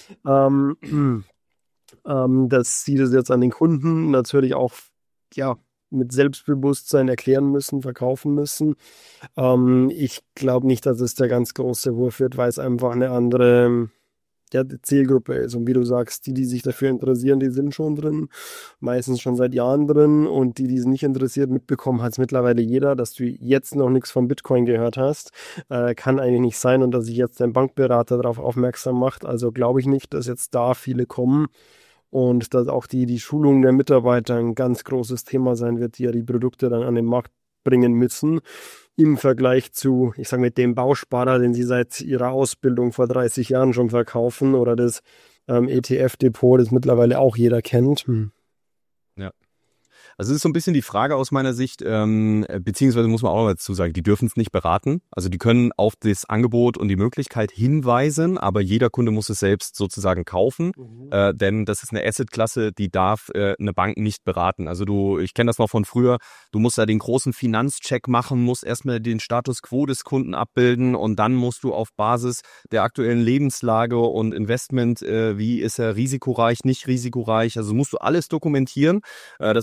dass sie das jetzt an den Kunden natürlich auch, ja, mit Selbstbewusstsein erklären müssen, verkaufen müssen. Ich glaube nicht, dass es der ganz große Wurf wird, weil es einfach eine andere Zielgruppe ist. Und wie du sagst, die sich dafür interessieren, die sind schon drin, meistens schon seit Jahren drin. Und die es nicht interessiert, mitbekommen hat es mittlerweile jeder, dass du jetzt noch nichts von Bitcoin gehört hast. Kann eigentlich nicht sein. Und dass sich jetzt dein Bankberater darauf aufmerksam macht. Also glaube ich nicht, dass jetzt da viele kommen. Und dass auch die Schulung der Mitarbeiter ein ganz großes Thema sein wird, die ja die Produkte dann an den Markt bringen müssen. Im Vergleich zu, ich sage mit dem Bausparer, den sie seit ihrer Ausbildung vor 30 Jahren schon verkaufen, oder das ETF-Depot, das mittlerweile auch jeder kennt. Ja. Also es ist so ein bisschen die Frage aus meiner Sicht, beziehungsweise muss man auch noch dazu sagen, die dürfen es nicht beraten. Also die können auf das Angebot und die Möglichkeit hinweisen, aber jeder Kunde muss es selbst sozusagen kaufen, denn das ist eine Assetklasse, die darf eine Bank nicht beraten. Also ich kenne das noch von früher, du musst da den großen Finanzcheck machen, musst erstmal den Status quo des Kunden abbilden und dann musst du auf Basis der aktuellen Lebenslage und Investment, wie ist er risikoreich, nicht risikoreich, also musst du alles dokumentieren. Das waren irgendwie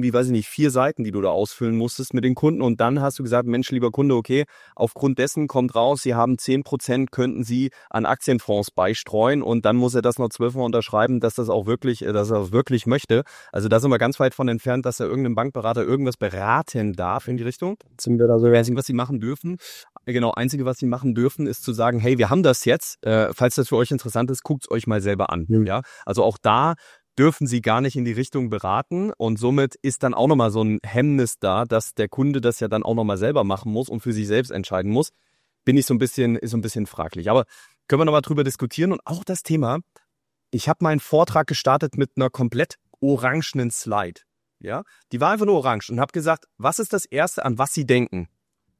irgendwie, weiß ich nicht, 4 Seiten, die du da ausfüllen musstest mit den Kunden. Und dann hast du gesagt, Mensch, lieber Kunde, okay, aufgrund dessen kommt raus, Sie haben 10% könnten Sie an Aktienfonds beistreuen. Und dann muss er das noch 12 Mal unterschreiben, dass er das wirklich möchte. Also da sind wir ganz weit von entfernt, dass er irgendein Bankberater irgendwas beraten darf in die Richtung. Sind wir da so? Einzige, was Sie machen dürfen, was Sie machen dürfen, ist zu sagen, hey, wir haben das jetzt. Falls das für euch interessant ist, guckt es euch mal selber an. Ja? Also auch da dürfen Sie gar nicht in die Richtung beraten und somit ist dann auch nochmal so ein Hemmnis da, dass der Kunde das ja dann auch nochmal selber machen muss und für sich selbst entscheiden muss. Ist so ein bisschen fraglich. Aber können wir nochmal drüber diskutieren und auch das Thema, ich habe meinen Vortrag gestartet mit einer komplett orangenen Slide. Ja, die war einfach nur orange und habe gesagt, was ist das Erste, an was Sie denken?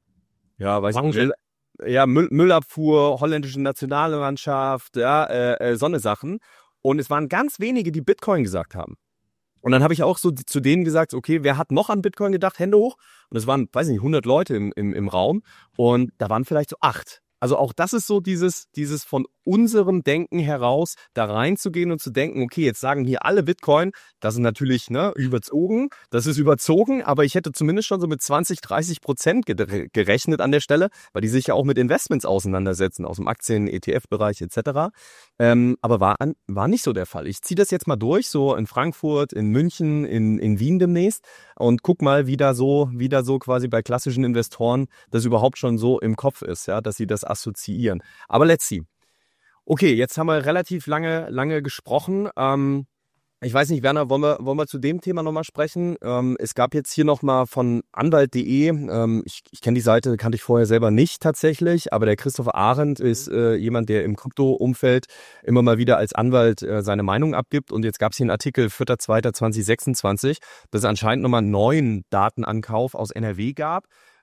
Ja, weiß ich nicht. Ja, Müllabfuhr, holländische Nationalmannschaft, ja, so eine Sachen. Und es waren ganz wenige, die Bitcoin gesagt haben. Und dann habe ich auch so zu denen gesagt, okay, wer hat noch an Bitcoin gedacht? Hände hoch. Und es waren, weiß nicht, 100 Leute im Raum. Und da waren vielleicht so 8. Also auch das ist so dieses von unserem Denken heraus da reinzugehen und zu denken, okay, jetzt sagen hier alle Bitcoin, das ist natürlich überzogen, aber ich hätte zumindest schon so mit 20-30% gerechnet an der Stelle, weil die sich ja auch mit Investments auseinandersetzen, aus dem Aktien-, ETF-Bereich etc. Aber war nicht so der Fall. Ich ziehe das jetzt mal durch, so in Frankfurt, in München, in Wien demnächst und guck mal, wie da so quasi bei klassischen Investoren das überhaupt schon so im Kopf ist, ja, dass sie das assoziieren. Aber let's see. Okay, jetzt haben wir relativ lange gesprochen. Ich weiß nicht, Werner, wollen wir zu dem Thema nochmal sprechen? Es gab jetzt hier nochmal von Anwalt.de, ich kenne die Seite, kannte ich vorher selber nicht tatsächlich, aber der Christopher Arendt ist jemand, der im Krypto-Umfeld immer mal wieder als Anwalt seine Meinung abgibt. Und jetzt gab es hier einen Artikel 4.2.2026, dass es anscheinend nochmal einen neuen Datenankauf aus NRW gab.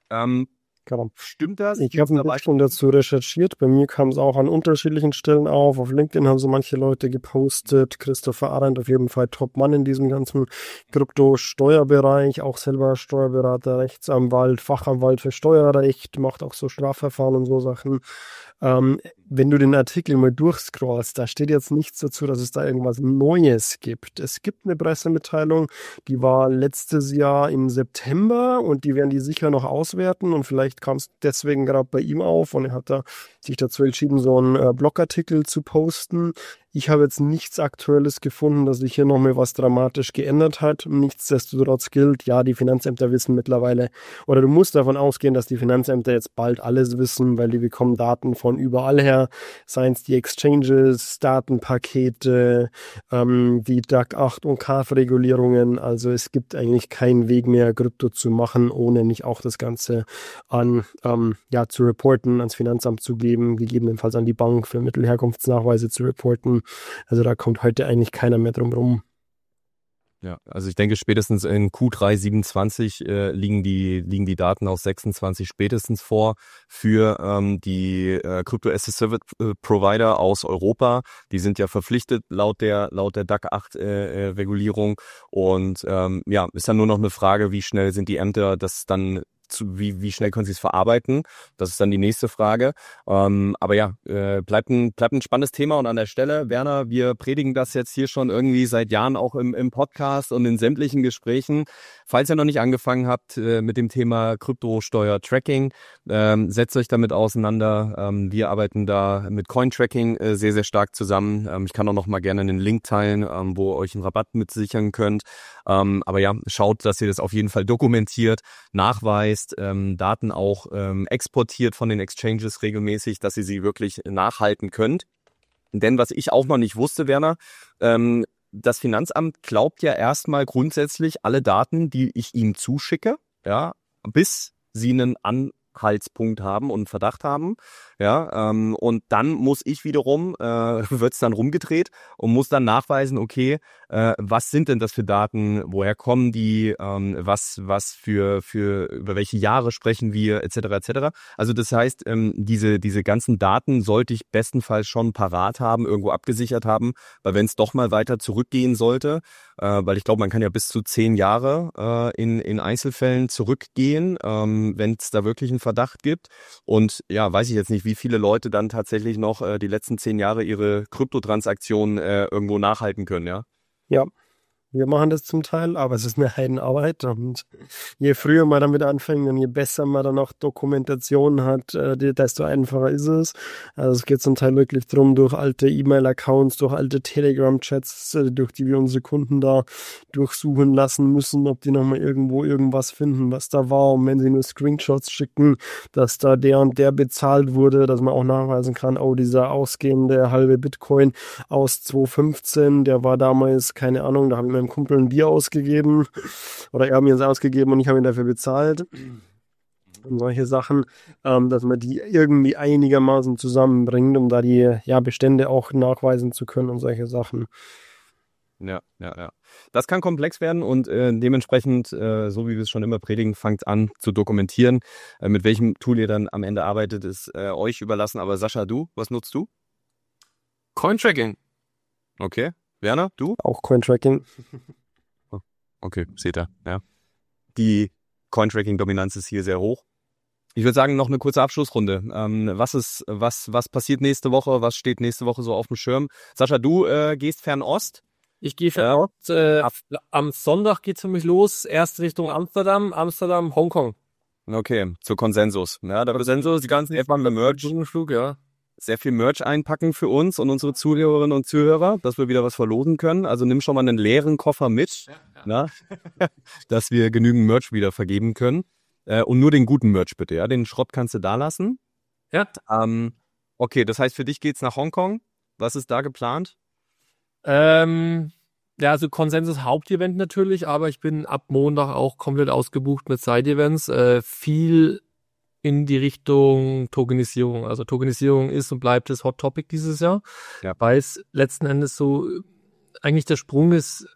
Stimmt das? Ich habe ein bisschen dazu recherchiert. Bei mir kam es auch an unterschiedlichen Stellen auf. Auf LinkedIn haben so manche Leute gepostet. Christopher Arendt auf jeden Fall Top-Mann in diesem ganzen Krypto-Steuerbereich. Auch selber Steuerberater, Rechtsanwalt, Fachanwalt für Steuerrecht, macht auch so Strafverfahren und so Sachen. Wenn du den Artikel mal durchscrollst, da steht jetzt nichts dazu, dass es da irgendwas Neues gibt. Es gibt eine Pressemitteilung, die war letztes Jahr im September und die werden die sicher noch auswerten und vielleicht kam es deswegen gerade bei ihm auf und er hat sich dazu entschieden, so einen Blogartikel zu posten. Ich habe jetzt nichts Aktuelles gefunden, dass sich hier nochmal was dramatisch geändert hat. Nichtsdestotrotz gilt, ja, die Finanzämter wissen mittlerweile, oder du musst davon ausgehen, dass die Finanzämter jetzt bald alles wissen, weil die bekommen Daten von überall her, seien es die Exchanges, Datenpakete, die DAC 8 und CAF-Regulierungen. Also es gibt eigentlich keinen Weg mehr, Krypto zu machen, ohne nicht auch das Ganze zu reporten, ans Finanzamt zu geben, gegebenenfalls an die Bank für Mittelherkunftsnachweise zu reporten. Also da kommt heute eigentlich keiner mehr drum rum. Ja, also ich denke spätestens in Q3 27 liegen die Daten aus 26 spätestens vor für die Crypto-as-a-Service-Provider aus Europa. Die sind ja verpflichtet laut der DAC 8 Regulierung und ist dann nur noch eine Frage, wie schnell sind die Ämter das dann wie schnell können sie es verarbeiten? Das ist dann die nächste Frage. Aber ja, bleibt ein spannendes Thema und an der Stelle, Werner, wir predigen das jetzt hier schon irgendwie seit Jahren auch im Podcast und in sämtlichen Gesprächen. Falls ihr noch nicht angefangen habt mit dem Thema Kryptosteuer-Tracking, setzt euch damit auseinander. Wir arbeiten da mit Cointracking sehr, sehr stark zusammen. Ich kann auch noch mal gerne einen Link teilen, wo ihr euch einen Rabatt mit sichern könnt. Aber ja, schaut, dass ihr das auf jeden Fall dokumentiert, nachweist, Daten auch exportiert von den Exchanges regelmäßig, dass ihr sie wirklich nachhalten könnt. Denn was ich auch noch nicht wusste, Werner, das Finanzamt glaubt ja erstmal grundsätzlich alle Daten, die ich ihm zuschicke, ja, bis sie einen Anhaltspunkt haben und einen Verdacht haben, ja, und dann muss ich wiederum, wird's dann rumgedreht und muss dann nachweisen, okay, was sind denn das für Daten, woher kommen die, was für über welche Jahre sprechen wir, etc. etc. Also das heißt, diese ganzen Daten sollte ich bestenfalls schon parat haben, irgendwo abgesichert haben, weil wenn es doch mal weiter zurückgehen sollte, weil ich glaube, man kann ja bis zu 10 Jahre in Einzelfällen zurückgehen, wenn es da wirklich einen Verdacht gibt. Und ja, weiß ich jetzt nicht, wie viele Leute dann tatsächlich noch die letzten 10 Jahre ihre Kryptotransaktionen irgendwo nachhalten können, ja? Ja, Wir machen das zum Teil, aber es ist eine Heidenarbeit und je früher man damit anfängt und je besser man dann auch Dokumentation hat, desto einfacher ist es. Also es geht zum Teil wirklich drum, durch alte E-Mail-Accounts, durch alte Telegram-Chats, durch die wir unsere Kunden da durchsuchen lassen müssen, ob die nochmal irgendwo irgendwas finden, was da war. Und wenn sie nur Screenshots schicken, dass da der und der bezahlt wurde, dass man auch nachweisen kann, oh, dieser ausgehende halbe Bitcoin aus 2015, der war damals, keine Ahnung, da habe ich meinem Kumpel ein Bier ausgegeben oder er hat mir es ausgegeben und ich habe ihn dafür bezahlt. Und solche Sachen, dass man die irgendwie einigermaßen zusammenbringt, um da die Bestände auch nachweisen zu können und solche Sachen. Ja. Das kann komplex werden und dementsprechend, so wie wir es schon immer predigen, fangt an zu dokumentieren. Mit welchem Tool ihr dann am Ende arbeitet, ist euch überlassen. Aber Sascha, was nutzt du? Cointracking. Okay. Werner, du? Auch Cointracking. Okay, seht ihr. Ja. Die Cointracking-Dominanz ist hier sehr hoch. Ich würde sagen, noch eine kurze Abschlussrunde. Was passiert nächste Woche? Was steht nächste Woche so auf dem Schirm? Sascha, du gehst Fernost. Ich gehe Fernost. Am Sonntag geht's für mich los. Erst Richtung Amsterdam, Hongkong. Okay, zur Konsensus. Ja, da Konsensus, die ganzen Merch. Ja. Sehr viel Merch einpacken für uns und unsere Zuhörerinnen und Zuhörer, dass wir wieder was verlosen können. Also nimm schon mal einen leeren Koffer mit, na, dass wir genügend Merch wieder vergeben können. Und nur den guten Merch bitte, ja. Den Schrott kannst du da lassen. Ja. Okay, das heißt, für dich geht's nach Hongkong. Was ist da geplant? Also Konsensus Hauptevent natürlich, aber ich bin ab Montag auch komplett ausgebucht mit Side-Events. Viel in die Richtung Tokenisierung. Also Tokenisierung ist und bleibt das Hot Topic dieses Jahr, weil es letzten Endes so eigentlich der Sprung ist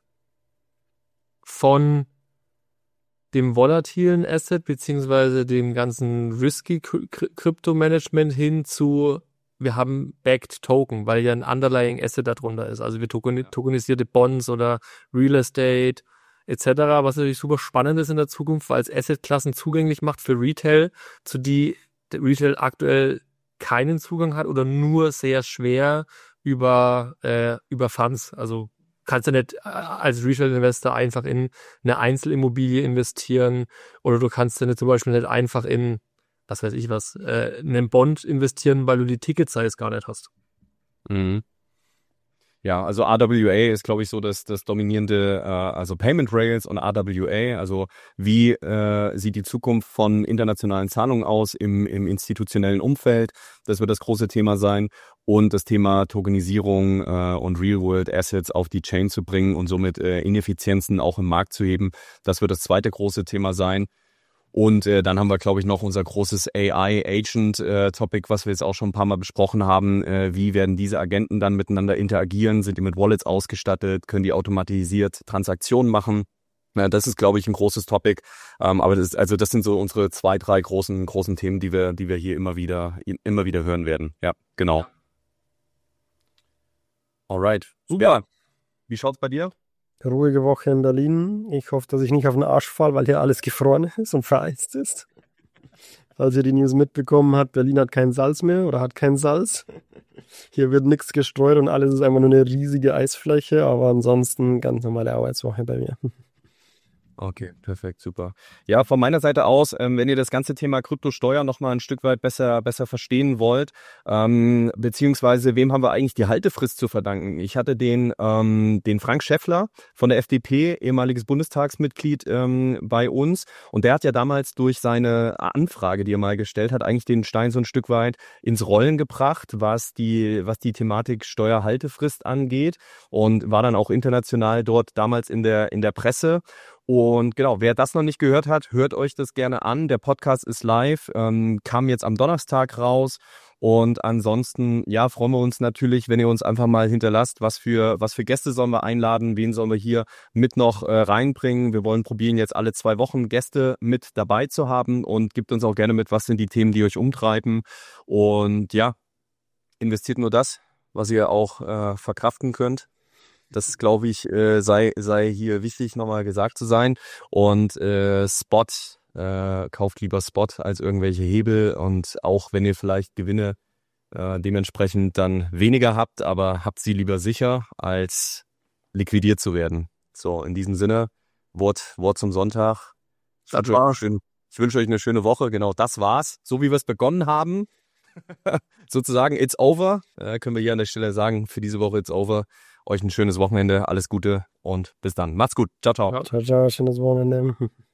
von dem volatilen Asset beziehungsweise dem ganzen risky Krypto-Management hin zu wir haben Backed Token, weil ja ein Underlying Asset darunter ist. Also wir tokenisierte Bonds oder Real Estate etc., was natürlich super spannend ist in der Zukunft, weil es Assetklassen zugänglich macht für Retail, zu die der Retail aktuell keinen Zugang hat oder nur sehr schwer über Funds. Also kannst du nicht als Retail-Investor einfach in eine Einzelimmobilie investieren oder du kannst dann zum Beispiel nicht einfach in, was weiß ich was, einen Bond investieren, weil du die Ticket-Size gar nicht hast. Mhm. Ja, also RWA ist, glaube ich, so das dominierende, also Payment Rails und RWA, also wie sieht die Zukunft von internationalen Zahlungen aus im institutionellen Umfeld, das wird das große Thema sein und das Thema Tokenisierung und Real-World-Assets auf die Chain zu bringen und somit Ineffizienzen auch im Markt zu heben, das wird das zweite große Thema sein. Und dann haben wir, glaube ich, noch unser großes AI-Agent-Topic, was wir jetzt auch schon ein paar Mal besprochen haben. Wie werden diese Agenten dann miteinander interagieren? Sind die mit Wallets ausgestattet? Können die automatisiert Transaktionen machen? Das ist, glaube ich, ein großes Topic. Aber das sind so unsere 2, 3 großen Themen, die wir hier immer wieder hören werden. Ja, genau. Alright. Super. Ja. Wie schaut's bei dir? Ruhige Woche in Berlin. Ich hoffe, dass ich nicht auf den Arsch falle, weil hier alles gefroren ist und vereist ist. Falls ihr die News mitbekommen habt, Berlin hat kein Salz mehr oder hat kein Salz. Hier wird nichts gestreut und alles ist einfach nur eine riesige Eisfläche, aber ansonsten ganz normale Arbeitswoche bei mir. Okay, perfekt, super. Ja, von meiner Seite aus, wenn ihr das ganze Thema Kryptosteuer noch mal ein Stück weit besser verstehen wollt, beziehungsweise wem haben wir eigentlich die Haltefrist zu verdanken? Ich hatte den Frank Schäffler von der FDP, ehemaliges Bundestagsmitglied bei uns und der hat ja damals durch seine Anfrage, die er mal gestellt hat, eigentlich den Stein so ein Stück weit ins Rollen gebracht, was die Thematik Steuerhaltefrist angeht und war dann auch international dort damals in der Presse. Und genau, wer das noch nicht gehört hat, hört euch das gerne an. Der Podcast ist live, kam jetzt am Donnerstag raus. Und ansonsten, ja, freuen wir uns natürlich, wenn ihr uns einfach mal hinterlasst, was für Gäste sollen wir einladen, wen sollen wir hier mit noch reinbringen. Wir wollen probieren, jetzt alle 2 Wochen Gäste mit dabei zu haben und gebt uns auch gerne mit, was sind die Themen, die euch umtreiben. Und ja, investiert nur das, was ihr auch verkraften könnt. Das, glaube ich, sei hier wichtig, nochmal gesagt zu sein. Und Spot, kauft lieber Spot als irgendwelche Hebel. Und auch wenn ihr vielleicht Gewinne dementsprechend dann weniger habt, aber habt sie lieber sicher, als liquidiert zu werden. So, in diesem Sinne, Wort zum Sonntag. Das war's. Ich wünsche euch eine schöne Woche. Genau, das war's. So wie wir es begonnen haben. Sozusagen, it's over. Können wir hier an der Stelle sagen, für diese Woche it's over. Euch ein schönes Wochenende, alles Gute und bis dann. Macht's gut. Ciao, ciao. Ciao, ciao, schönes Wochenende.